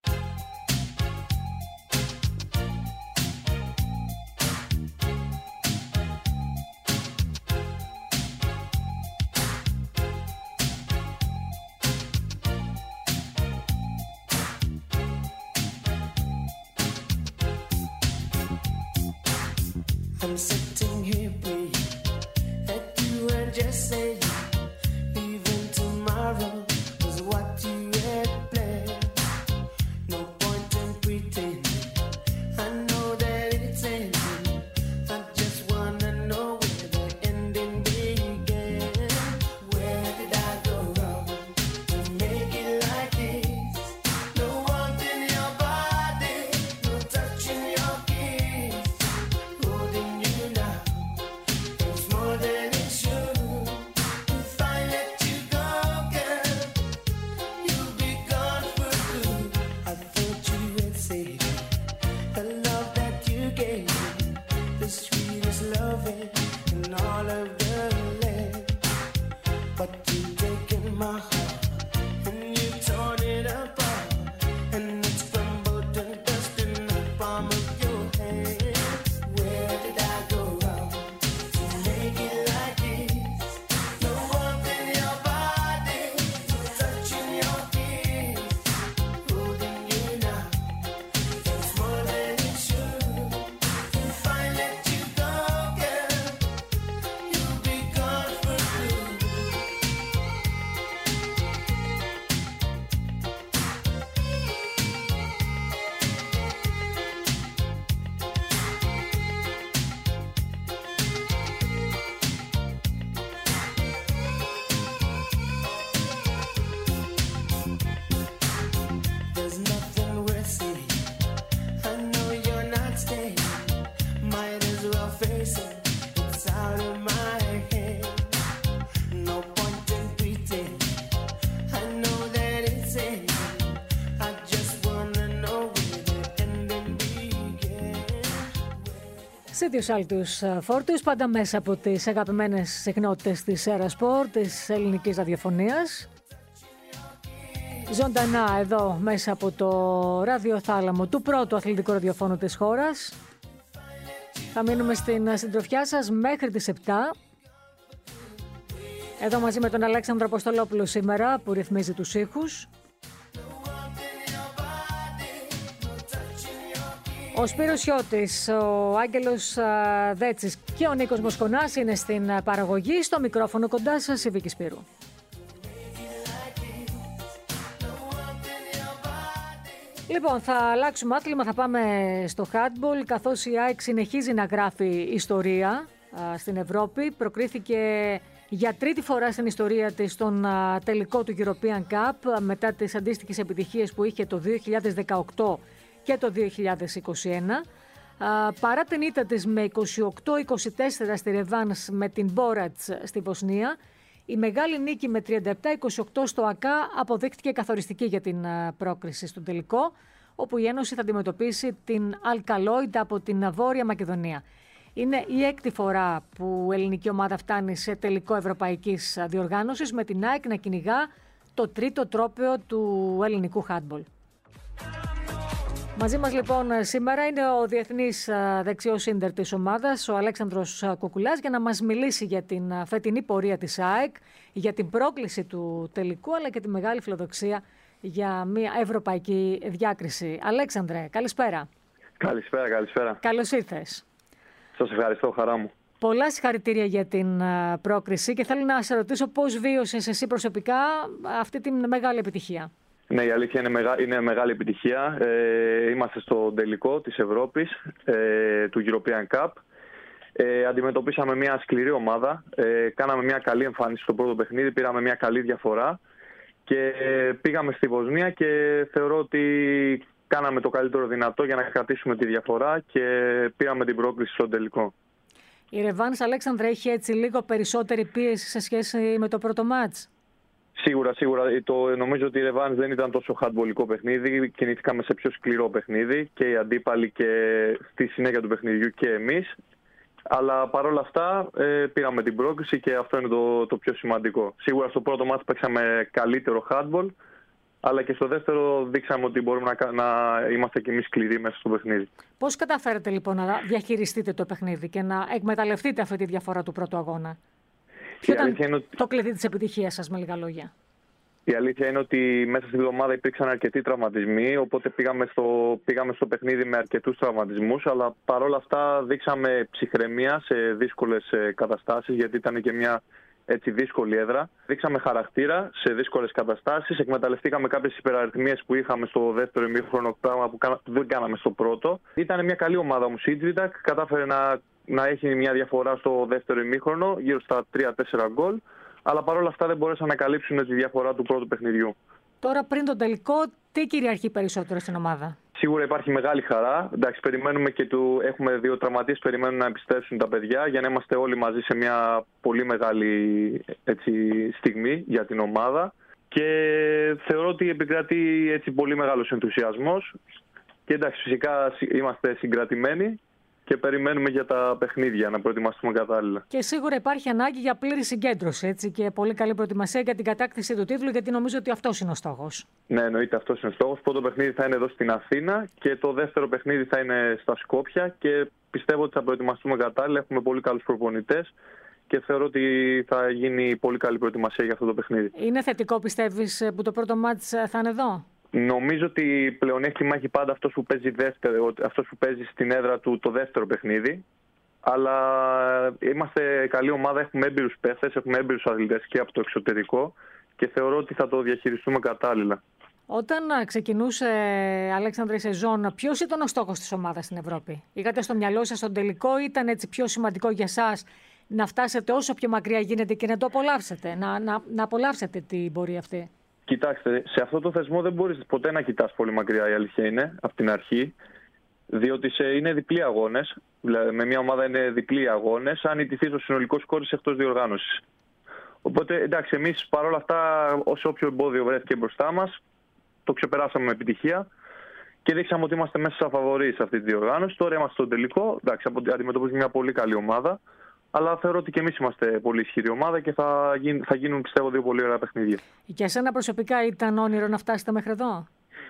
I'm sitting here praying that you were just saying even tomorrow was what you had planned. No point in pretending I know that it's ending. I just wanna know where the ending began. Where did I go wrong to make it like this? No warmth in your body, no touch in your kiss. Holding you now, it's more than it should. If I let you go, girl, you'll be gone for good. I thought you had said the love that you gave me, the sweetest loving in all of the land. But you've taken my heart and you've torn it apart, and it's crumbled to dust in the palm of your hand. Where did I go wrong to make it like this? No warmth in your body, no touch in your kiss. Holding you now, it's more than it should. If I let you go, girl, you'll be gone for good. There's nothing worth saying. I know you're not staying. Might as well face it. It's out of my head. No point in pretending. I know that it's ending. I just wanna know where the ending began. Σε δύο σάλτους φόρτους, πάντα μέσα από τις αγαπημένες συχνότητες της Έρα Σπορ, της ελληνικής ραδιοφωνίας. Ζωντανά εδώ μέσα από το ραδιοθάλαμο του πρώτου αθλητικού ραδιοφώνου της χώρας. Θα μείνουμε στην συντροφιά σας μέχρι τις επτά. Εδώ μαζί με τον Αλέξανδρο Αποστολόπουλο σήμερα που ρυθμίζει τους ήχους. Ο Σπύρος Σιώτης, ο Άγγελος α, Δέτσης και ο Νίκος Μοσκονάς είναι στην παραγωγή. Στο μικρόφωνο κοντά σας η Βίκη Σπύρου. Λοιπόν, θα αλλάξουμε άθλημα, θα πάμε στο handball, καθώς η ΑΕΚ συνεχίζει να γράφει ιστορία α, στην Ευρώπη. Προκρίθηκε για τρίτη φορά στην ιστορία της στον α, τελικό του European Cup, μετά τις αντίστοιχες επιτυχίες που είχε το δύο χιλιάδες δεκαοκτώ και το δύο χιλιάδες είκοσι ένα. Παρά την ήττα της με είκοσι οκτώ είκοσι τέσσερα στη ρεβάνς με την Μπόρατς στη Βοσνία, η μεγάλη νίκη με τριάντα επτά είκοσι οκτώ στο ΑΚΑ αποδείχτηκε καθοριστική για την πρόκριση στον τελικό, όπου η Ένωση θα αντιμετωπίσει την Αλκαλόιντ από την Βόρεια Μακεδονία. Είναι η έκτη φορά που η ελληνική ομάδα φτάνει σε τελικό ευρωπαϊκής διοργάνωσης, με την ΑΕΚ να κυνηγά το τρίτο τρόπαιο του ελληνικού χάντμπολ. Μαζί μας λοιπόν σήμερα είναι ο διεθνής δεξιός ίντερ της ομάδας, ο Αλέξανδρος Κουκουλάς, για να μας μιλήσει για την φετινή πορεία της ΑΕΚ, για την πρόκληση του τελικού, αλλά και τη μεγάλη φιλοδοξία για μια ευρωπαϊκή διάκριση. Αλέξανδρε, καλησπέρα. Καλησπέρα, καλησπέρα. Καλώς ήρθες. Σας ευχαριστώ, χαρά μου. Πολλά συγχαρητήρια για την πρόκριση και θέλω να σε ρωτήσω πώς βίωσες εσύ προσωπικά αυτή τη μεγάλη επιτυχία. Ναι, η αλήθεια είναι, μεγα... είναι μεγάλη επιτυχία. Ε, είμαστε στο τελικό της Ευρώπης, ε, του European Cup. Ε, αντιμετωπίσαμε μια σκληρή ομάδα. Ε, κάναμε μια καλή εμφάνιση στο πρώτο παιχνίδι, πήραμε μια καλή διαφορά και πήγαμε στη Βοσνία και θεωρώ ότι κάναμε το καλύτερο δυνατό για να κρατήσουμε τη διαφορά και πήραμε την πρόκληση στο τελικό. Η ρεβάνς, Αλέξανδρε, έχει έτσι λίγο περισσότερη πίεση σε σχέση με το πρώτο μάτς? Σίγουρα, σίγουρα. Το, νομίζω ότι η ρεβάνς δεν ήταν τόσο χαντμπολικό παιχνίδι. Κινηθήκαμε σε πιο σκληρό παιχνίδι και οι αντίπαλοι και στη συνέχεια του παιχνιδιού και εμείς. Αλλά παρόλα αυτά ε, πήραμε την πρόκριση και αυτό είναι το, το πιο σημαντικό. Σίγουρα στο πρώτο μάτς παίξαμε καλύτερο χάντμπολ, αλλά και στο δεύτερο δείξαμε ότι μπορούμε να, να είμαστε κι εμείς σκληροί μέσα στο παιχνίδι. Πώς καταφέρετε λοιπόν να διαχειριστείτε το παιχνίδι και να εκμεταλλευτείτε αυτή τη διαφορά του πρώτου αγώνα? Ποιο ήταν ότι... το κλειδί της επιτυχίας σας, με λίγα λόγια? Η αλήθεια είναι ότι μέσα στην εβδομάδα υπήρξαν αρκετοί τραυματισμοί, οπότε πήγαμε στο, πήγαμε στο παιχνίδι με αρκετούς τραυματισμούς, αλλά παρόλα αυτά δείξαμε ψυχραιμία σε δύσκολες καταστάσεις, γιατί ήταν και μια έτσι δύσκολη έδρα. Δείξαμε χαρακτήρα σε δύσκολες καταστάσεις, εκμεταλλευτήκαμε κάποιες υπεραριθμίες που είχαμε στο δεύτερο ημίχρονο, πράγμα που δεν κάναμε στο πρώτο. Ήταν μια καλή ομάδα όμως η Ιτβίτακ, κατάφερε να, να έχει μια διαφορά στο δεύτερο ημίχρονο, γύρω στα τρία τέσσερα γκολ, αλλά παρόλα αυτά δεν μπορέσαν να καλύψουν τη διαφορά του πρώτου παιχνιδιού. Τώρα πριν τον τελικό, τι κυριαρχεί περισσότερο στην ομάδα? Σίγουρα υπάρχει μεγάλη χαρά. Εντάξει, περιμένουμε και του... έχουμε δύο τραυματίες, περιμένουν να επιστρέψουν τα παιδιά για να είμαστε όλοι μαζί σε μια πολύ μεγάλη έτσι, στιγμή για την ομάδα. Και θεωρώ ότι επικρατεί έτσι πολύ μεγάλος ενθουσιασμός. Και εντάξει, φυσικά είμαστε συγκρατημένοι και περιμένουμε για τα παιχνίδια να προετοιμαστούμε κατάλληλα. Και σίγουρα υπάρχει ανάγκη για πλήρη συγκέντρωση έτσι, και πολύ καλή προετοιμασία για την κατάκτηση του τίτλου, γιατί νομίζω ότι αυτός είναι ο στόχος. Ναι, εννοείται αυτός είναι ο στόχος. Το πρώτο παιχνίδι θα είναι εδώ στην Αθήνα και το δεύτερο παιχνίδι θα είναι στα Σκόπια και πιστεύω ότι θα προετοιμαστούμε κατάλληλα. Έχουμε πολύ καλούς προπονητές και θεωρώ ότι θα γίνει πολύ καλή προετοιμασία για αυτό το παιχνίδι. Είναι θετικό, πιστεύεις, που το πρώτο μάτς θα είναι εδώ? Νομίζω ότι πλεονέκτημα έχει πάντα αυτός που παίζει, δεύτερο, αυτός που παίζει στην έδρα του το δεύτερο παιχνίδι. Αλλά είμαστε καλή ομάδα, έχουμε έμπειρους παίχτες, έχουμε έμπειρους αθλητές και από το εξωτερικό και θεωρώ ότι θα το διαχειριστούμε κατάλληλα. Όταν ξεκινούσε, Αλέξανδρε, η σεζόν, ποιος ήταν ο στόχος της ομάδας στην Ευρώπη? Είχατε στο μυαλό σας τον τελικό, ήταν έτσι πιο σημαντικό για σας να φτάσετε όσο πιο μακριά γίνεται και να το απολαύσετε, να, να, να απολαύσετε την πορεία αυτή? Κοιτάξτε, σε αυτό το θεσμό δεν μπορείς ποτέ να κοιτάς πολύ μακριά, η αλήθεια είναι, από την αρχή. Διότι σε, είναι διπλοί αγώνες. Δηλαδή, με μια ομάδα είναι διπλοί αγώνες. Αν ιτηθεί, ο συνολικός σκόρ είσαι εκτός διοργάνωσης. Οπότε, εντάξει, εμείς παρόλα αυτά, όσο όποιο εμπόδιο βρέθηκε μπροστά μας, το ξεπεράσαμε με επιτυχία και δείξαμε ότι είμαστε μέσα στα φαβορί σε αυτή τη διοργάνωση. Τώρα είμαστε στο τελικό. Εντάξει, αντιμετωπίζουμε μια πολύ καλή ομάδα. Αλλά θεωρώ ότι και εμείς είμαστε πολύ ισχυρή ομάδα και θα, γίν, θα γίνουν, πιστεύω, δύο πολύ ωραία παιχνίδια. Για εσένα προσωπικά ήταν όνειρο να φτάσετε μέχρι εδώ?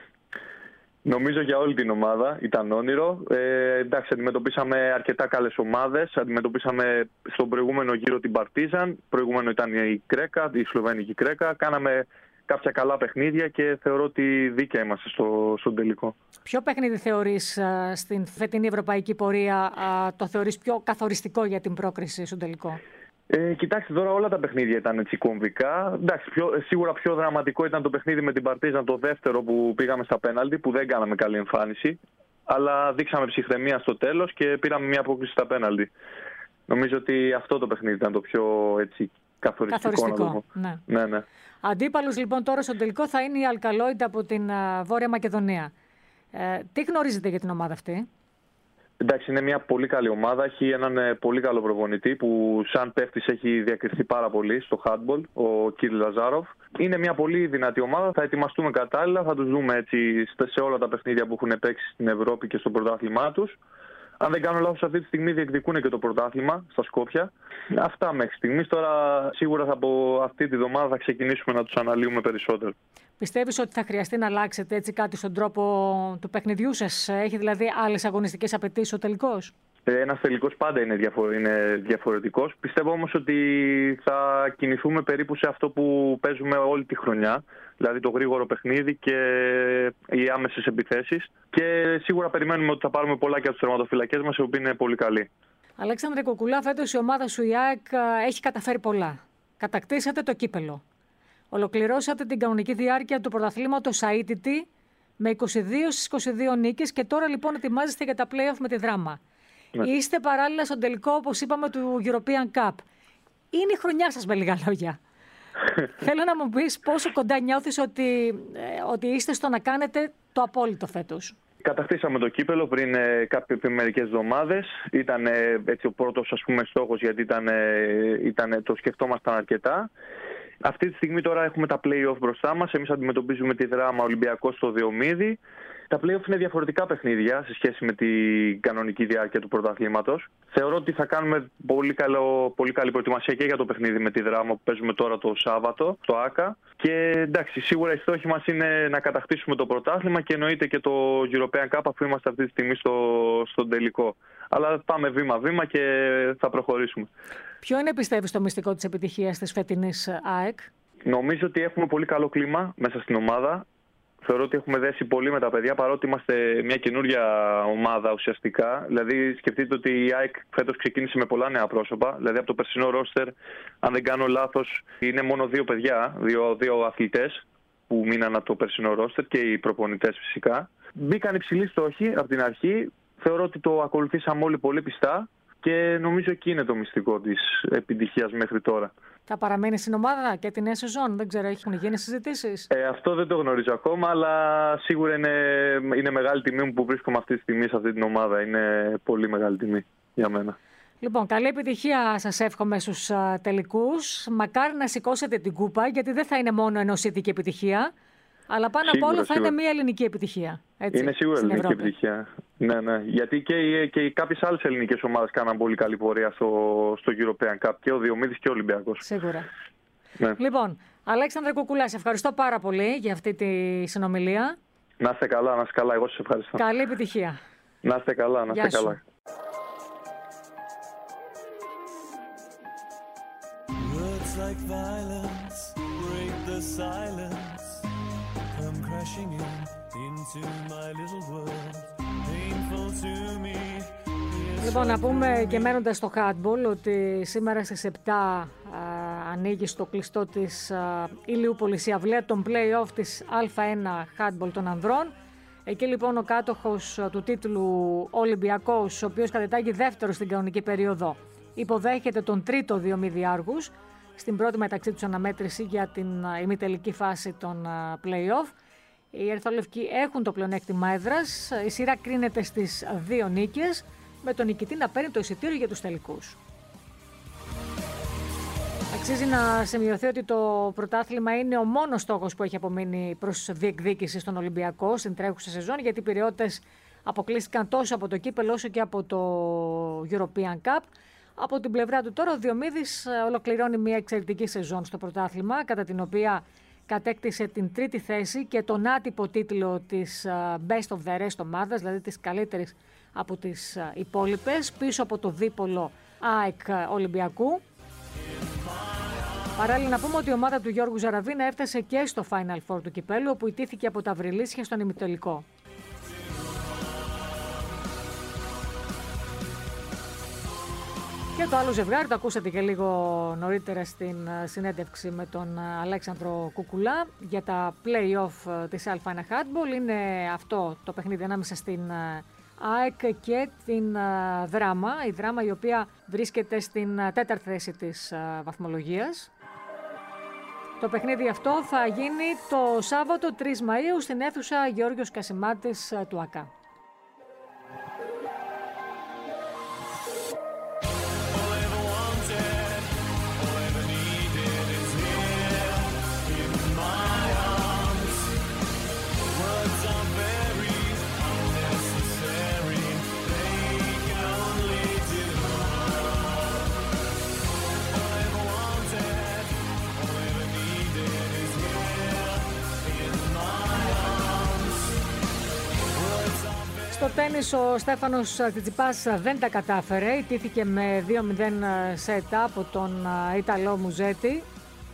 Νομίζω για όλη την ομάδα ήταν όνειρο. Ε, εντάξει, αντιμετωπίσαμε αρκετά καλές ομάδες. Αντιμετωπίσαμε στον προηγούμενο γύρο την Παρτίζαν. Προηγούμενο ήταν η Κρέκα, η Σλοβένικη Κρέκα. Κάναμε κάποια καλά παιχνίδια και θεωρώ ότι δίκαια είμαστε στο, στον τελικό. Ποιο παιχνίδι θεωρείς α, στην φετινή ευρωπαϊκή πορεία α, το θεωρείς πιο καθοριστικό για την πρόκριση στον τελικό? Ε, κοιτάξτε, τώρα όλα τα παιχνίδια ήταν έτσι κομβικά. Εντάξει, πιο, σίγουρα πιο δραματικό ήταν το παιχνίδι με την Παρτίζαν, το δεύτερο που πήγαμε στα πέναλτι, που δεν κάναμε καλή εμφάνιση. Αλλά δείξαμε ψυχραιμία στο τέλος και πήραμε μια απόκληση στα πέναλτι. Νομίζω ότι αυτό το παιχνίδι ήταν το πιο έτσι, καθοριστικό. καθοριστικό ναι. Ναι, ναι. Αντίπαλος λοιπόν τώρα στο τελικό θα είναι η Αλκαλόιντ από την uh, Βόρεια Μακεδονία. Ε, τι γνωρίζετε για την ομάδα αυτή? Εντάξει, είναι μια πολύ καλή ομάδα. Έχει έναν ε, πολύ καλό προπονητή που, σαν παίχτης, έχει διακριθεί πάρα πολύ στο handball, ο Κίριλ Λαζάροφ. Είναι μια πολύ δυνατή ομάδα. Θα ετοιμαστούμε κατάλληλα. Θα τους δούμε έτσι σε όλα τα παιχνίδια που έχουν παίξει στην Ευρώπη και στο πρωτάθλημά τους. Αν δεν κάνω λάθος, αυτή τη στιγμή διεκδικούν και το πρωτάθλημα στα Σκόπια. Αυτά μέχρι στιγμής. Τώρα σίγουρα θα από αυτή τη βδομάδα θα ξεκινήσουμε να τους αναλύουμε περισσότερο. Πιστεύεις ότι θα χρειαστεί να αλλάξετε έτσι κάτι στον τρόπο του παιχνιδιού σας? Έχει δηλαδή άλλες αγωνιστικές απαιτήσεις ο τελικός? Ένας τελικός πάντα είναι, διαφορε... είναι διαφορετικός. Πιστεύω όμως ότι θα κινηθούμε περίπου σε αυτό που παίζουμε όλη τη χρονιά. Δηλαδή το γρήγορο παιχνίδι και οι άμεσες επιθέσεις. Και σίγουρα περιμένουμε ότι θα πάρουμε πολλά και από τους τερματοφυλακές μας, οι οποίοι είναι πολύ καλοί. Αλέξανδρε Κουκουλά, φέτος η ομάδα σου η ΑΕΚ έχει καταφέρει πολλά. Κατακτήσατε το κύπελο. Ολοκληρώσατε την κανονική διάρκεια του πρωταθλήματος αίτητη με είκοσι δύο στις είκοσι δύο νίκες και τώρα λοιπόν ετοιμάζεστε για τα play-off με τη Δράμα. Ναι. Είστε παράλληλα στον τελικό, όπως είπαμε, του European Cup. Είναι η χρονιά σας, με λίγα λόγια. Θέλω να μου πεις πόσο κοντά νιώθεις ότι, ε, ότι είστε στο να κάνετε το απόλυτο φέτος. Κατακτήσαμε το κύπελο πριν, ε, κάποιες, πριν μερικές εβδομάδες. Ήταν ε, έτσι ο πρώτος, ας πούμε, στόχος, γιατί ήταν, ε, ήταν, το σκεφτόμασταν αρκετά. Αυτή τη στιγμή τώρα έχουμε τα play-off μπροστά μας. Εμείς αντιμετωπίζουμε τη Δράμα, Ολυμπιακό στο Διομήδη. Τα play-off είναι διαφορετικά παιχνίδια σε σχέση με την κανονική διάρκεια του πρωταθλήματος. Θεωρώ ότι θα κάνουμε πολύ, καλό, πολύ καλή προετοιμασία και για το παιχνίδι με τη Δράμα που παίζουμε τώρα το Σάββατο, στο ΆΚΑ. Και εντάξει, σίγουρα η στόχη μας είναι να κατακτήσουμε το πρωτάθλημα και εννοείται και το European Cup, αφού είμαστε αυτή τη στιγμή στο, στον τελικό. Αλλά πάμε βήμα-βήμα και θα προχωρήσουμε. Ποιο είναι, πιστεύεις, το μυστικό της επιτυχίας της φετινής ΑΕΚ? Νομίζω ότι έχουμε πολύ καλό κλίμα μέσα στην ομάδα. Θεωρώ ότι έχουμε δέσει πολύ με τα παιδιά, παρότι είμαστε μια καινούρια ομάδα ουσιαστικά. Δηλαδή, σκεφτείτε ότι η ΑΕΚ φέτος ξεκίνησε με πολλά νέα πρόσωπα. Δηλαδή, από το περσινό ρόστερ, αν δεν κάνω λάθος, είναι μόνο δύο παιδιά, δύο, δύο αθλητές που μείναν από το περσινό ρόστερ και οι προπονητές φυσικά. Μπήκαν υψηλοί στόχοι από την αρχή. Θεωρώ ότι το ακολουθήσαμε όλοι πολύ πιστά και νομίζω εκεί είναι το μυστικό της επιτυχίας μέχρι τώρα. Θα παραμείνει στην ομάδα και την νέα σεζόν? Δεν ξέρω, έχουν γίνει συζητήσεις? Ε, αυτό δεν το γνωρίζω ακόμα, αλλά σίγουρα είναι, είναι μεγάλη τιμή μου που βρίσκομαι αυτή τη στιγμή σε αυτή την ομάδα. Είναι πολύ μεγάλη τιμή για μένα. Λοιπόν, καλή επιτυχία σας εύχομαι στους uh, τελικούς. Μακάρι να σηκώσετε την κούπα, γιατί δεν θα είναι μόνο ενωσίτικη επιτυχία, αλλά πάνω απ' όλα θα είναι μια ελληνική επιτυχία. Έτσι, είναι σίγουρα ελληνική Ευρώπη. Επιτυχία. Ναι, ναι. Γιατί και, και κάποιες άλλες ελληνικές ομάδες κάναν πολύ καλή πορεία στο, στο European Cup, και ο Διομήδης και ο Ολυμπιακός. Σίγουρα. Ναι. Λοιπόν, Αλέξανδρε Κουκουλά, σε ευχαριστώ πάρα πολύ για αυτή τη συνομιλία. Να είστε καλά, να είστε καλά. Εγώ σας ευχαριστώ. Καλή επιτυχία. Να είστε καλά, να είστε καλά. Words like violence break the silence, come crashing in into my little world, painful to me. Λοιπόν, να πούμε και μένοντας στο handball ότι σήμερα στις επτά α, ανοίγει στο κλειστό της α, Ηλιούπολης η αυλαία των play-off της Α ένα handball των ανδρών. Εκεί λοιπόν ο κάτοχος του τίτλου Ολυμπιακός, ο οποίος κατετάγει δεύτερο στην κανονική περίοδο, υποδέχεται τον τρίτο Διομήδη Άργους στην πρώτη μεταξύ τους αναμέτρηση για την ημιτελική φάση των play-off. Οι ερυθρόλευκοι έχουν το πλεονέκτημα έδρας. Η σειρά κρίνεται στις δύο νίκες, με τον νικητή να παίρνει το εισιτήριο για τους τελικούς. Αξίζει να σημειωθεί ότι το πρωτάθλημα είναι ο μόνος στόχος που έχει απομείνει προς διεκδίκηση στον Ολυμπιακό στην τρέχουσα σεζόν, γιατί οι Πειραιώτες αποκλείστηκαν τόσο από το κύπελο όσο και από το European Cup. Από την πλευρά του τώρα ο Διομήδης ολοκληρώνει μια εξαιρετική σεζόν στο πρωτάθλημα, κατά την οποία κατέκτησε την τρίτη θέση και τον άτυπο τίτλο της Best of the Rest ομάδας, δηλαδή της καλύτερης από τις υπόλοιπες, πίσω από το δίπολο ΑΕΚ Ολυμπιακού. Παράλληλα να πούμε ότι η ομάδα του Γιώργου Ζαραβίνα έφτασε και στο Final Four του κυπέλου, όπου ιτήθηκε από τα Βρυλίσια στον ημιτελικό. Και το άλλο ζευγάρι, το ακούσατε και λίγο νωρίτερα στην συνέντευξη με τον Αλέξανδρο Κουκουλά για τα play-off της Α ένα Handball. Είναι αυτό το παιχνίδι ανάμεσα στην ΑΕΚ και την Δράμα. Η Δράμα η οποία βρίσκεται στην τέταρτη θέση της βαθμολογίας. Το παιχνίδι αυτό θα γίνει το Σάββατο τρεις Μαΐου στην αίθουσα Γεώργιος Κασιμάτης του ΑΚΑ. Στο τένις ο Στέφανος Τσιτσιπάς δεν τα κατάφερε, ιτήθηκε με δύο μηδέν σετ από τον Ιταλό Μουζέτη.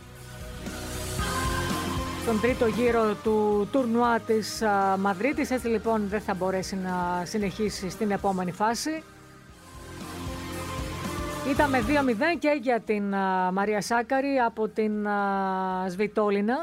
Στον τρίτο γύρο του τουρνουά της Μαδρίτης, έτσι λοιπόν δεν θα μπορέσει να συνεχίσει στην επόμενη φάση. Ήταν με δύο μηδέν και για την Μαρία Σάκαρη από την Σβιτόλινα.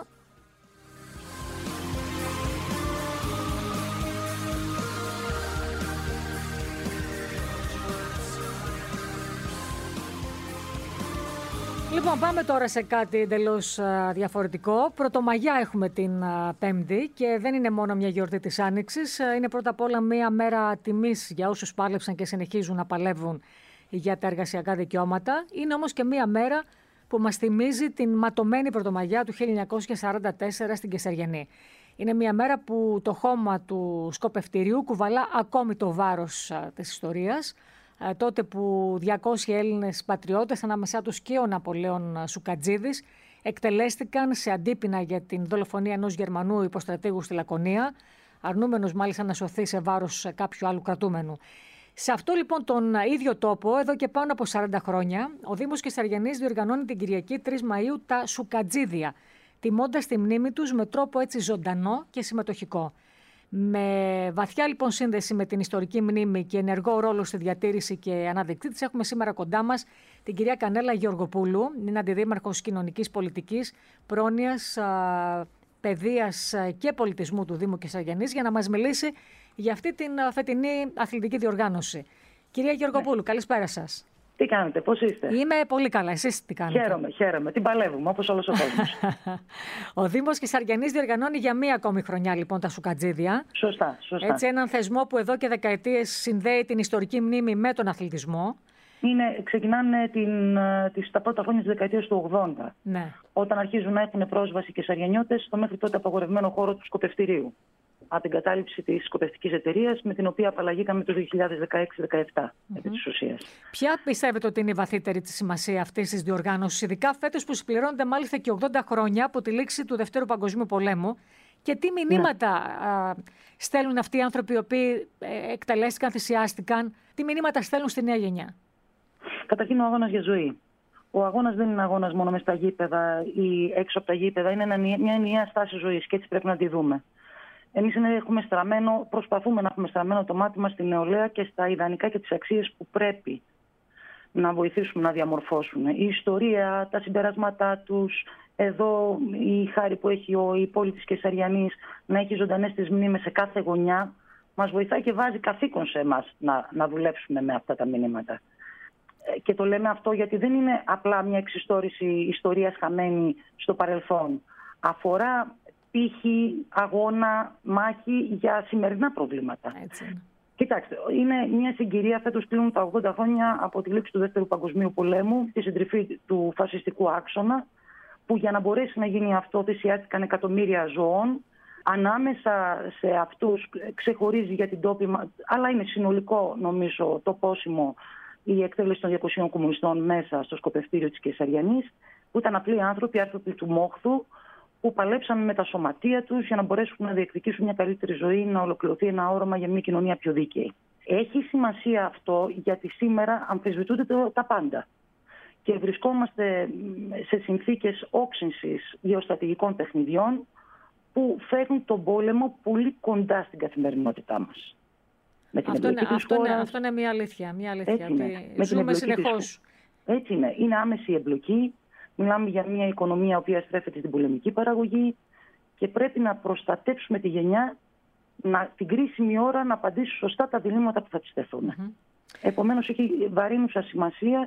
Λοιπόν, πάμε τώρα σε κάτι εντελώς διαφορετικό. Πρωτομαγιά έχουμε την Πέμπτη και δεν είναι μόνο μια γιορτή της Άνοιξης. Είναι πρώτα απ' όλα μια μέρα τιμής για όσους πάλεψαν και συνεχίζουν να παλεύουν για τα εργασιακά δικαιώματα. Είναι όμως και μια μέρα που μας θυμίζει την ματωμένη Πρωτομαγιά του χίλια εννιακόσια σαράντα τέσσερα στην Κεσαριανή. Είναι μια μέρα που το χώμα του σκοπευτηρίου κουβαλά ακόμη το βάρος της ιστορίας. Τότε που διακόσιοι Έλληνες πατριώτες, ανάμεσά τους και ο Ναπολέων Σουκατζίδης, εκτελέστηκαν σε αντίπεινα για την δολοφονία ενός Γερμανού υποστρατήγου στη Λακωνία, αρνούμενος μάλιστα να σωθεί σε βάρος κάποιου άλλου κρατούμενου. Σε αυτό λοιπόν τον ίδιο τόπο, εδώ και πάνω από σαράντα χρόνια, ο Δήμος Κεσαριανής διοργανώνει την Κυριακή τρεις Μαΐου τα Σουκατζίδια, τιμώντας τη μνήμη τους με τρόπο έτσι ζωντανό και συμμετοχικό. Με βαθιά λοιπόν σύνδεση με την ιστορική μνήμη και ενεργό ρόλο στη διατήρηση και αναδεικτή της, έχουμε σήμερα κοντά μας την κυρία Κανέλα Γεωργοπούλου, είναι αντιδήμαρχος κοινωνικής πολιτικής, πρόνοιας, παιδείας και πολιτισμού του Δήμου Κεσαριανής, για να μας μιλήσει για αυτή την φετινή αθλητική διοργάνωση. Κυρία Γεωργοπούλου, ναι. Καλησπέρα σας. Τι κάνετε, πώς είστε? Είμαι πολύ καλά. Εσείς τι κάνετε? Χαίρομαι, χαίρομαι. Την παλεύουμε, όπως όλος ο κόσμος. Ο Δήμος Κεσαριανής διοργανώνει για μία ακόμη χρονιά λοιπόν τα Σουκατζίδια. Σωστά, σωστά. Έτσι, έναν θεσμό που εδώ και δεκαετίες συνδέει την ιστορική μνήμη με τον αθλητισμό. Είναι, ξεκινάνε την, τις, τα πρώτα χρόνια της δεκαετίας του ογδόντα. Ναι. Όταν αρχίζουν να έχουν πρόσβαση οι Κεσαριανιώτες στο μέχρι τότε απαγορευμένο χώρο του σκοπευτηρίου. Από την κατάληψη της σκοπευτικής εταιρείας, με την οποία απαλλαγήκαμε το δύο χιλιάδες δεκαέξι δεκαεπτά, mm-hmm. επί της ουσίας. Ποια πιστεύετε ότι είναι η βαθύτερη της σημασία αυτής της διοργάνωσης, ειδικά φέτος που συμπληρώνεται μάλιστα και ογδόντα χρόνια από τη λήξη του Δευτέρου Παγκοσμίου Πολέμου, και τι μηνύματα ναι. α, στέλνουν αυτοί οι άνθρωποι οι οποίοι ε, εκτελέστηκαν, θυσιάστηκαν, τι μηνύματα στέλνουν στη νέα γενιά? Καταρχήν, ο αγώνας για ζωή. Ο αγώνας δεν είναι αγώνας μόνο μες στα γήπεδα ή έξω από τα γήπεδα, είναι μια ενιαία στάση ζωής και έτσι πρέπει να τη δούμε. Εμείς έχουμε στραμμένο, προσπαθούμε να έχουμε στραμμένο το μάτι μας στη νεολαία και στα ιδανικά και τις αξίες που πρέπει να βοηθήσουμε να διαμορφώσουν. Η ιστορία, τα συμπεράσματά τους, εδώ η χάρη που έχει ο, η πόλη της Κεσαριανής να έχει ζωντανές τις μνήμες σε κάθε γωνιά, μας βοηθάει και βάζει καθήκον σε εμάς να, να δουλέψουμε με αυτά τα μηνύματα. Και το λέμε αυτό γιατί δεν είναι απλά μια εξιστόρηση ιστορίας χαμένη στο παρελθόν. Αφορά πύχη, αγώνα, μάχη για σημερινά προβλήματα. Έτσι. Κοιτάξτε, είναι μια συγκυρία, φέτος πλέον τα ογδόντα χρόνια από τη λήξη του Δεύτερου Παγκοσμίου Πολέμου, τη συντριφή του φασιστικού άξονα, που για να μπορέσει να γίνει αυτό θυσιάστηκαν εκατομμύρια ζώων. Ανάμεσα σε αυτούς ξεχωρίζει για την τόπη, αλλά είναι συνολικό νομίζω το πόσιμο, η εκτέλεση των διακοσίων κομμουνιστών μέσα στο σκοπευτήριο της Κεσαριανής, που ήταν απλοί άνθρωποι, άνθρωποι του μόχθου, που παλέψαμε με τα σωματεία τους για να μπορέσουν να διεκδικήσουν μια καλύτερη ζωή, να ολοκληρωθεί ένα όραμα για μια κοινωνία πιο δίκαιη. Έχει σημασία αυτό γιατί σήμερα αμφισβητούνται τα πάντα και βρισκόμαστε σε συνθήκες όξυνσης γεωστρατηγικών παιχνιδιών που φέρνουν τον πόλεμο πολύ κοντά στην καθημερινότητά μας. Με την αυτό, είναι, αυτό, χώρας, είναι, αυτό είναι μια αλήθεια. Μια αλήθεια έτσι είναι. ότι Με ζούμε συνεχώς. Έτσι είναι. Είναι άμεση η εμπλοκή. Μιλάμε για μια οικονομία η οποία στρέφεται στην πολεμική παραγωγή και πρέπει να προστατέψουμε τη γενιά να, την κρίσιμη ώρα να απαντήσει σωστά τα διλήμματα που θα της τεθούν. Mm-hmm. Επομένως, έχει βαρύνουσα σημασία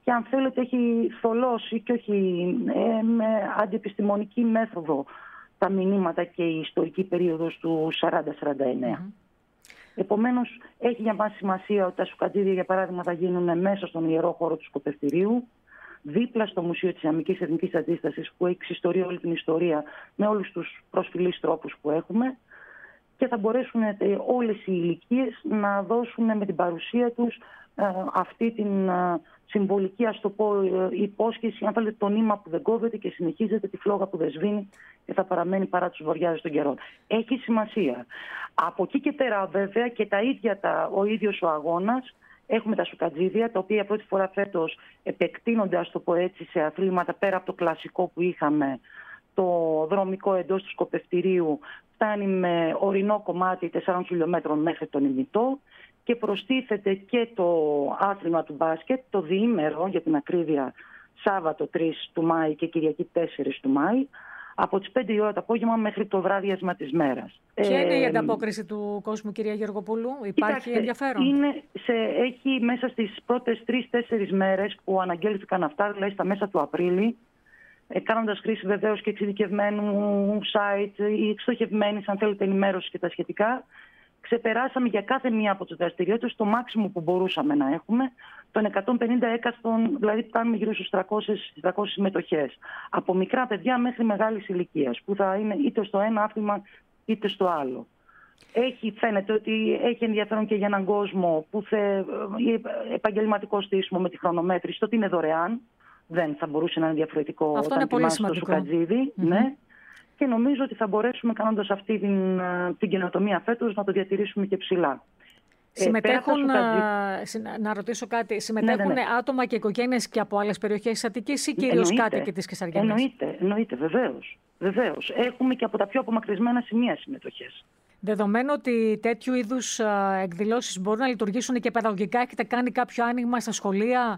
και αν θέλετε έχει θολώσει και όχι ε, με αντιεπιστημονική μέθοδο τα μηνύματα και η ιστορική περίοδος του σαράντα σαράντα εννέα. Mm-hmm. Επομένως, έχει για μας σημασία ότι τα σουκατζίδια, για παράδειγμα, θα γίνουν μέσα στον ιερό χώρο του σκοπευτηρίου, δίπλα στο Μουσείο της Ιαμικής Εθνικής Αντίστασης, που έχει ξυστορεί όλη την ιστορία με όλους τους προσφυλείς τρόπους που έχουμε, και θα μπορέσουν όλες οι ηλικίες να δώσουν με την παρουσία τους ε, αυτή την ε, συμβολική, ας το πω, ε, υπόσχεση, αν θέλετε, το νήμα που δεν κόβεται και συνεχίζεται, τη φλόγα που δεν σβήνει και θα παραμένει παρά τους βοριάδες των καιρών. Έχει σημασία. Από εκεί και πέρα, βέβαια, και τα ίδια τα, ο ίδιος ο αγώνας, έχουμε τα σουκατζίδια, τα οποία πρώτη φορά φέτος επεκτείνονται, ας το πω έτσι, σε αθλήματα πέρα από το κλασικό που είχαμε, το δρομικό εντός του σκοπευτηρίου, φτάνει με ορεινό κομμάτι τεσσάρων χιλιόμετρων μέχρι τον ημιτό, και προστίθεται και το άθλημα του μπάσκετ, το διήμερο, για την ακρίβεια, Σάββατο τρεις του Μάη και Κυριακή τέσσερις του Μάη, από τις πέντε η ώρα το απόγευμα μέχρι το βράδιασμα της μέρας. Ποια ε, είναι η ανταπόκριση του κόσμου, κυρία Γεωργοπούλου? Υπάρχει κοιτάξτε, ενδιαφέρον? Είναι σε, έχει μέσα στις πρώτες τρεις-τέσσερις μέρες που αναγγέλθηκαν αυτά, δηλαδή στα μέσα του Απρίλη, ε, κάνοντας χρήση βεβαίως και εξειδικευμένου site ή εξοχευμένης, αν θέλετε, ενημέρωση και τα σχετικά, ξεπεράσαμε για κάθε μία από τις δραστηριότητες το μάξιμο που μπορούσαμε να έχουμε, των εκατόν πενήντα έκαστον, δηλαδή κάνουμε γύρω στους τριακόσιες συμμετοχές. Από μικρά παιδιά μέχρι μεγάλης ηλικίας, που θα είναι είτε στο ένα άθλημα είτε στο άλλο. Έχει, φαίνεται ότι έχει ενδιαφέρον και για έναν κόσμο που θε, επαγγελματικό στήσιμο με τη χρονομέτρηση, το ότι είναι δωρεάν. Δεν θα μπορούσε να είναι διαφορετικό. Αυτό είναι πολύ σημαντικό. Στο Σουκατζίδι, mm-hmm. ναι. Και νομίζω ότι θα μπορέσουμε, κάνοντας αυτή την, την καινοτομία φέτος, να το διατηρήσουμε και ψηλά. Συμμετέχουν, ε, Σουκατζίδι... να ρωτήσω κάτι, συμμετέχουν ναι, ναι, ναι. άτομα και οικογένειες και από άλλες περιοχές της Αττικής ή κυρίως εννοείται, κάτοικοι της Κεσαριανής? Εννοείται, εννοείται, βεβαίως, βεβαίως. Έχουμε και από τα πιο απομακρυσμένα σημεία συμμετοχές. Δεδομένου ότι τέτοιου είδους εκδηλώσεις μπορούν να λειτουργήσουν και παιδαγωγικά, έχετε κάνει κάποιο άνοιγμα στα σχολεία?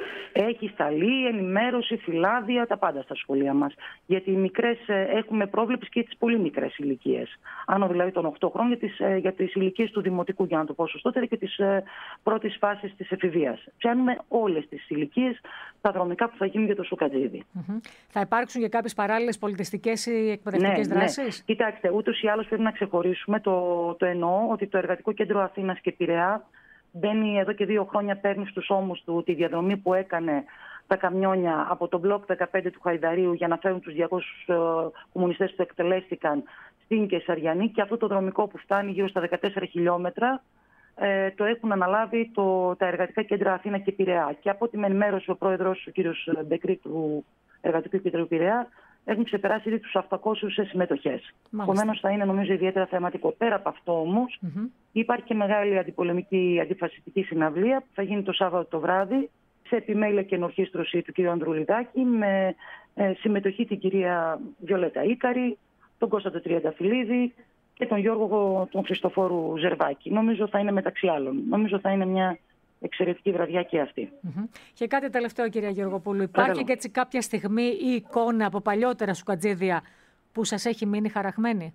Έχει σταλεί, ενημέρωση, φυλάδια, τα πάντα στα σχολεία μας. Γιατί οι μικρές, έχουμε πρόβλεψη και τις πολύ μικρές ηλικίες. Άνω δηλαδή των οκτώ χρόνων για τις, για τις ηλικίες του δημοτικού, για να το πω σωστότερα, και τις πρώτες φάσεις της εφηβείας. Πιάνουμε όλες τις ηλικίες, τα δρομικά που θα γίνουν για το Σουκατζίδι. Mm-hmm. Θα υπάρξουν και κάποιες παράλληλες πολιτιστικές ή εκπαιδευτικές ναι, δράσεις? Ναι. Κοιτάξτε, ούτως ή άλλως πρέπει να ξεχωρίσουμε. Το, το εννοώ ότι το Εργατικό Κέντρο Αθήνας και Πειραιά μπαίνει εδώ και δύο χρόνια, παίρνει στους ώμους του τη διαδρομή που έκανε τα καμιόνια από τον μπλοκ δεκαπέντε του Χαϊδαρίου για να φέρουν τους διακόσιους ε, κομμουνιστές που εκτελέστηκαν στην Κεσαριανή, και αυτό το δρομικό που φτάνει γύρω στα δεκατέσσερα χιλιόμετρα ε, το έχουν αναλάβει το, τα Εργατικά Κέντρα Αθήνα και Πειραιά. Και από ό,τι με ενημέρωσε ο πρόεδρος, ο κύριος Μπεκρή του Εργατικού Κέντρου Πειραιά, έχουν ξεπεράσει ήδη τους οκτακόσιες συμμετοχές. Επομένως θα είναι, νομίζω, ιδιαίτερα θεματικό. Πέρα από αυτό όμως, mm-hmm. υπάρχει και μεγάλη αντιπολεμική, αντιφασιστική συναυλία που θα γίνει το Σάββατο το βράδυ, σε επιμέλεια και ενορχήστρωση του κ. Ανδρουλιδάκη, με ε, συμμετοχή την κυρία Βιολέτα Ίκαρη, τον Κώσταντο Τριανταφυλλίδη και τον Γιώργο τον Χριστοφόρου Ζερβάκη. Νομίζω θα είναι μεταξύ άλλων. Νομίζω θα είναι μια εξαιρετική βραδιά και αυτή. Mm-hmm. Και κάτι τελευταίο, κυρία Γεωργοπούλου. Υπάρχει και έτσι κάποια στιγμή ή εικόνα από παλιότερα σουκατζίδια που σας έχει μείνει χαραγμένη?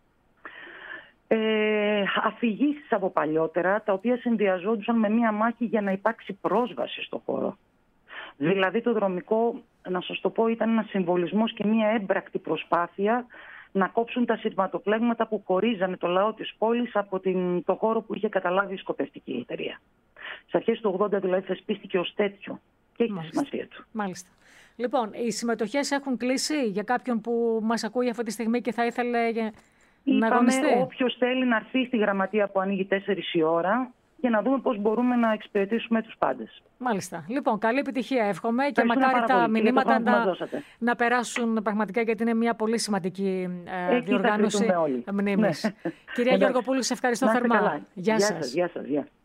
Ε, αφηγήσεις από παλιότερα, τα οποία συνδυαζόντουσαν με μία μάχη για να υπάρξει πρόσβαση στο χώρο. Δηλαδή το δρομικό, να σας το πω, ήταν ένας συμβολισμός και μία έμπρακτη προσπάθεια να κόψουν τα σειρματοπλέγματα που χωρίζανε το λαό της πόλης από την, το χώρο που είχε καταλάβει η σκοπευτική εταιρεία. Στις αρχές του ογδόντα δηλαδή θεσπίστηκε ως τέτοιο και έχει τη σημασία του. Μάλιστα. Λοιπόν, οι συμμετοχές έχουν κλείσει για κάποιον που μας ακούει αυτή τη στιγμή και θα ήθελε να αγωνιστεί? Όποιος θέλει να έρθει στη γραμματεία που ανοίγει τέσσερις η ώρα και να δούμε πώς μπορούμε να εξυπηρετήσουμε τους πάντες. Μάλιστα. Λοιπόν, καλή επιτυχία εύχομαι και μακάρι τα μηνύματα να, να περάσουν πραγματικά, γιατί είναι μια πολύ σημαντική ε, διοργάνωση μνήμης. Ναι. Κυρία Γεωργοπούλου, σε ευχαριστώ θερμά. Γεια, γεια σας. σας. Γεια σας. Γεια.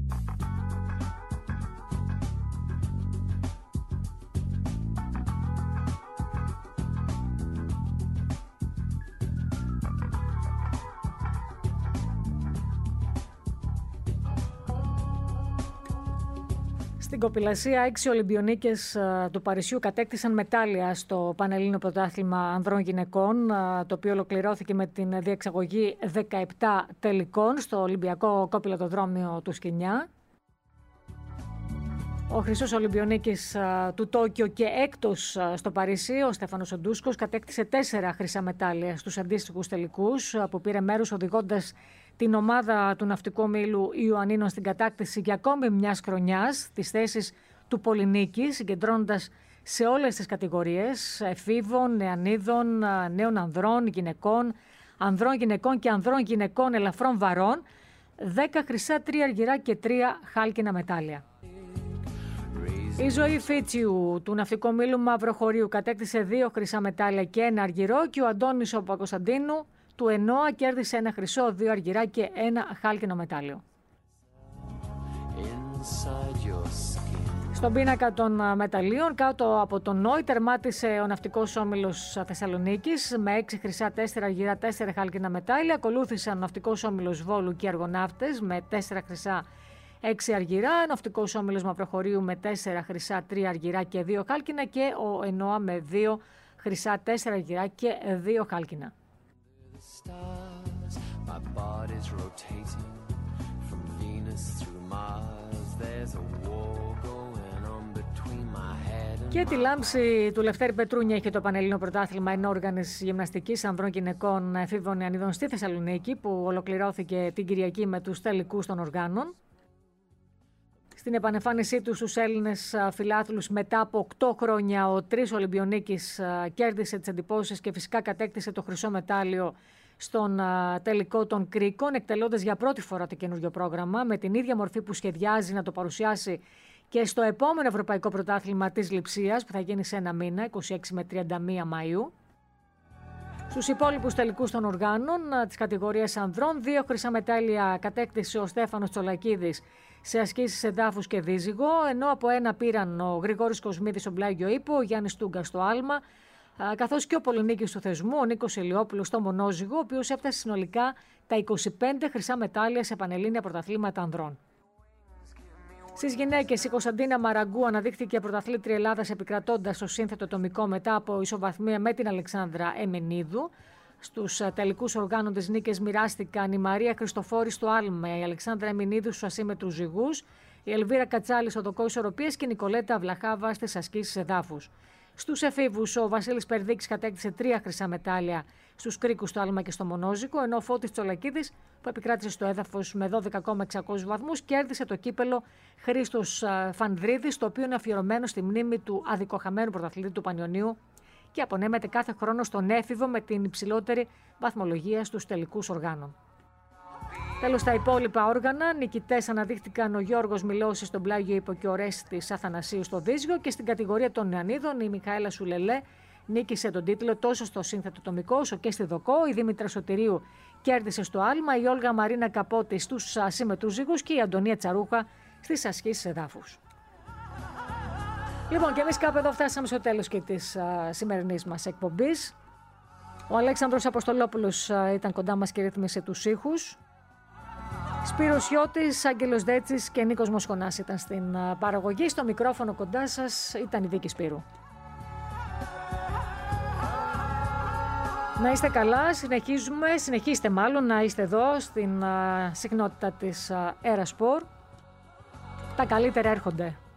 Στην κοπηλασία, έξι Ολυμπιονίκες του Παρισιού κατέκτησαν μετάλλια στο Πανελλήνιο Πρωτάθλημα Ανδρών Γυναικών, το οποίο ολοκληρώθηκε με την διεξαγωγή δεκαεπτά τελικών στο Ολυμπιακό Κοπηλατοδρόμιο του Σκηνιά. Ο χρυσός Ολυμπιονίκης του Τόκιο και έκτος στο Παρίσι, ο Στέφανος Οντούσκος, κατέκτησε τέσσερα χρυσά μετάλλια στους αντίστοιχους τελικούς, που πήρε μέρος οδηγώντας την ομάδα του ναυτικού ομίλου Ιωαννίνων στην κατάκτηση για ακόμη μιας χρονιάς τις θέσεις του Πολυνίκη, συγκεντρώνοντας σε όλες τις κατηγορίες εφήβων, νεανίδων, νέων ανδρών, γυναικών, ανδρών γυναικών και ανδρών γυναικών ελαφρών βαρών, δέκα χρυσά, τρία αργυρά και τρία χάλκινα μετάλλια. Η Ζωή Φίτσιου του ναυτικού ομίλου Μαυροχωρίου κατέκτησε δύο χρυσά μετάλλια και ένα αργυρό και ο Αντώνης ο Παπακοσταντίνου του ΕΝΟΑ κέρδισε ένα χρυσό, δύο αργυρά και ένα χάλκινο μετάλλιο. Στον πίνακα των μεταλλίων, κάτω από τον ΝΟΗ, τερμάτισε ο ναυτικός όμιλος Θεσσαλονίκης με έξι χρυσά, τέσσερα αργυρά, τέσσερα χάλκινα μετάλλια. Ακολούθησαν ο ναυτικός όμιλος Βόλου και οι Αργοναύτες με τέσσερα χρυσά, έξι αργυρά, ο ναυτικός όμιλος Μαυροχωρίου με τέσσερα χρυσά, τρία αργυρά και δύο χάλκινα και ο ΕΝΟΑ με δύο χρυσά, τέσσερα αργυρά και δύο χάλκινα. Και τη λάμψη του Λευτέρη Πετρούνια είχε το Πανελλήνιο Πρωτάθλημα ενόργανης γυμναστικής ανδρών γυναικών εφήβων νεανίδων στη Θεσσαλονίκη, που ολοκληρώθηκε την Κυριακή με τους τελικούς των οργάνων. Στην επανεμφάνισή του στους Έλληνες φιλάθλους μετά από οκτώ χρόνια, ο Τρεις Ολυμπιονίκης κέρδισε τις εντυπώσεις και φυσικά κατέκτησε το χρυσό μετάλλιο στον τελικό των Κρίκων, εκτελώντας για πρώτη φορά το καινούριο πρόγραμμα με την ίδια μορφή που σχεδιάζει να το παρουσιάσει και στο επόμενο Ευρωπαϊκό Πρωτάθλημα της Λειψίας, που θα γίνει σε ένα μήνα, είκοσι έξι με τριάντα μία Μαΐου. Στους υπόλοιπους τελικούς των οργάνων της κατηγορίας ανδρών, δύο χρυσά μετάλλια κατέκτησε ο Στέφανος Τσολακίδης σε ασκήσεις εδάφους και δίζυγο, ενώ από ένα πήραν ο Γρηγόρης Κοσμίδης στο πλάγιο ύπο, ο Γιάννης Τούγκας στο άλμα, καθώς και ο Πολυνίκης του θεσμού, ο Νίκος Ελιόπουλος στο μονόζυγο, ο οποίος έφτασε συνολικά τα είκοσι πέντε χρυσά μετάλλια σε πανελλήνια πρωταθλήματα ανδρών. Στις γυναίκες, η Κωνσταντίνα Μαραγκού αναδείχθηκε πρωταθλήτρια Ελλάδας επικρατώντας στο σύνθετο ατομικό μετά από ισοβαθμία με την Αλεξάνδρα Εμενίδου. Στους τελικούς οργάνων της νίκες μοιράστηκαν η Μαρία Χριστοφόρη στο άλμα, η Αλεξάνδρα Εμενίδου στους ασύμμετρους ζυγούς, η Ελβίρα Κατσάλη στο δοκό ισορροπίας και η Νικολέτα Βλαχάβα στις ασκήσεις εδάφους. Στους εφήβους, ο Βασίλης Περδίκης κατέκτησε τρία χρυσά μετάλλια στους κρίκους στο άλμα και στο μονόζυγο, ενώ ο Φώτης Τσολακίδης, που επικράτησε στο έδαφος με δώδεκα κόμμα εξακόσιους βαθμούς, κέρδισε το κύπελο Χρήστος Φανδρίδης, το οποίο είναι αφιερωμένο στη μνήμη του αδικοχαμένου πρωταθλητή του Πανιωνίου και απονέμεται κάθε χρόνο στον έφηβο με την υψηλότερη βαθμολογία στους τελικούς οργάνων. Τέλος, στα υπόλοιπα όργανα, νικητές αναδείχθηκαν ο Γιώργος Μιλώσης στον πλάγιο ύπο και ο Ρέστης Αθανασίου στο δίζγιο, και στην κατηγορία των νεανίδων η Μιχαέλα Σουλελέ νίκησε τον τίτλο τόσο στο σύνθετο τομικό όσο και στη δοκό. Η Δήμητρα Σωτηρίου κέρδισε στο άλμα, η Όλγα Μαρίνα Καπότη στους ασύμμετρους ζύγους και η Αντωνία Τσαρούχα στις ασκήσεις εδάφους. Λοιπόν, και εμείς κάπου εδώ φτάσαμε στο τέλος και της α, σημερινής μας εκπομπής. Ο Αλέξανδρος Αποστολόπουλος α, ήταν κοντά μας και ρύθμισε τους ήχους. Σπύρος Ιώτης, Άγγελος Δέτσης και Νίκος Μοσχονάς ήταν στην α, παραγωγή. Στο μικρόφωνο κοντά σας ήταν η Δίκη Σπύρου. Να είστε καλά, συνεχίζουμε, συνεχίστε μάλλον να είστε εδώ στην α, συχνότητα της Aerosport. Τα καλύτερα έρχονται.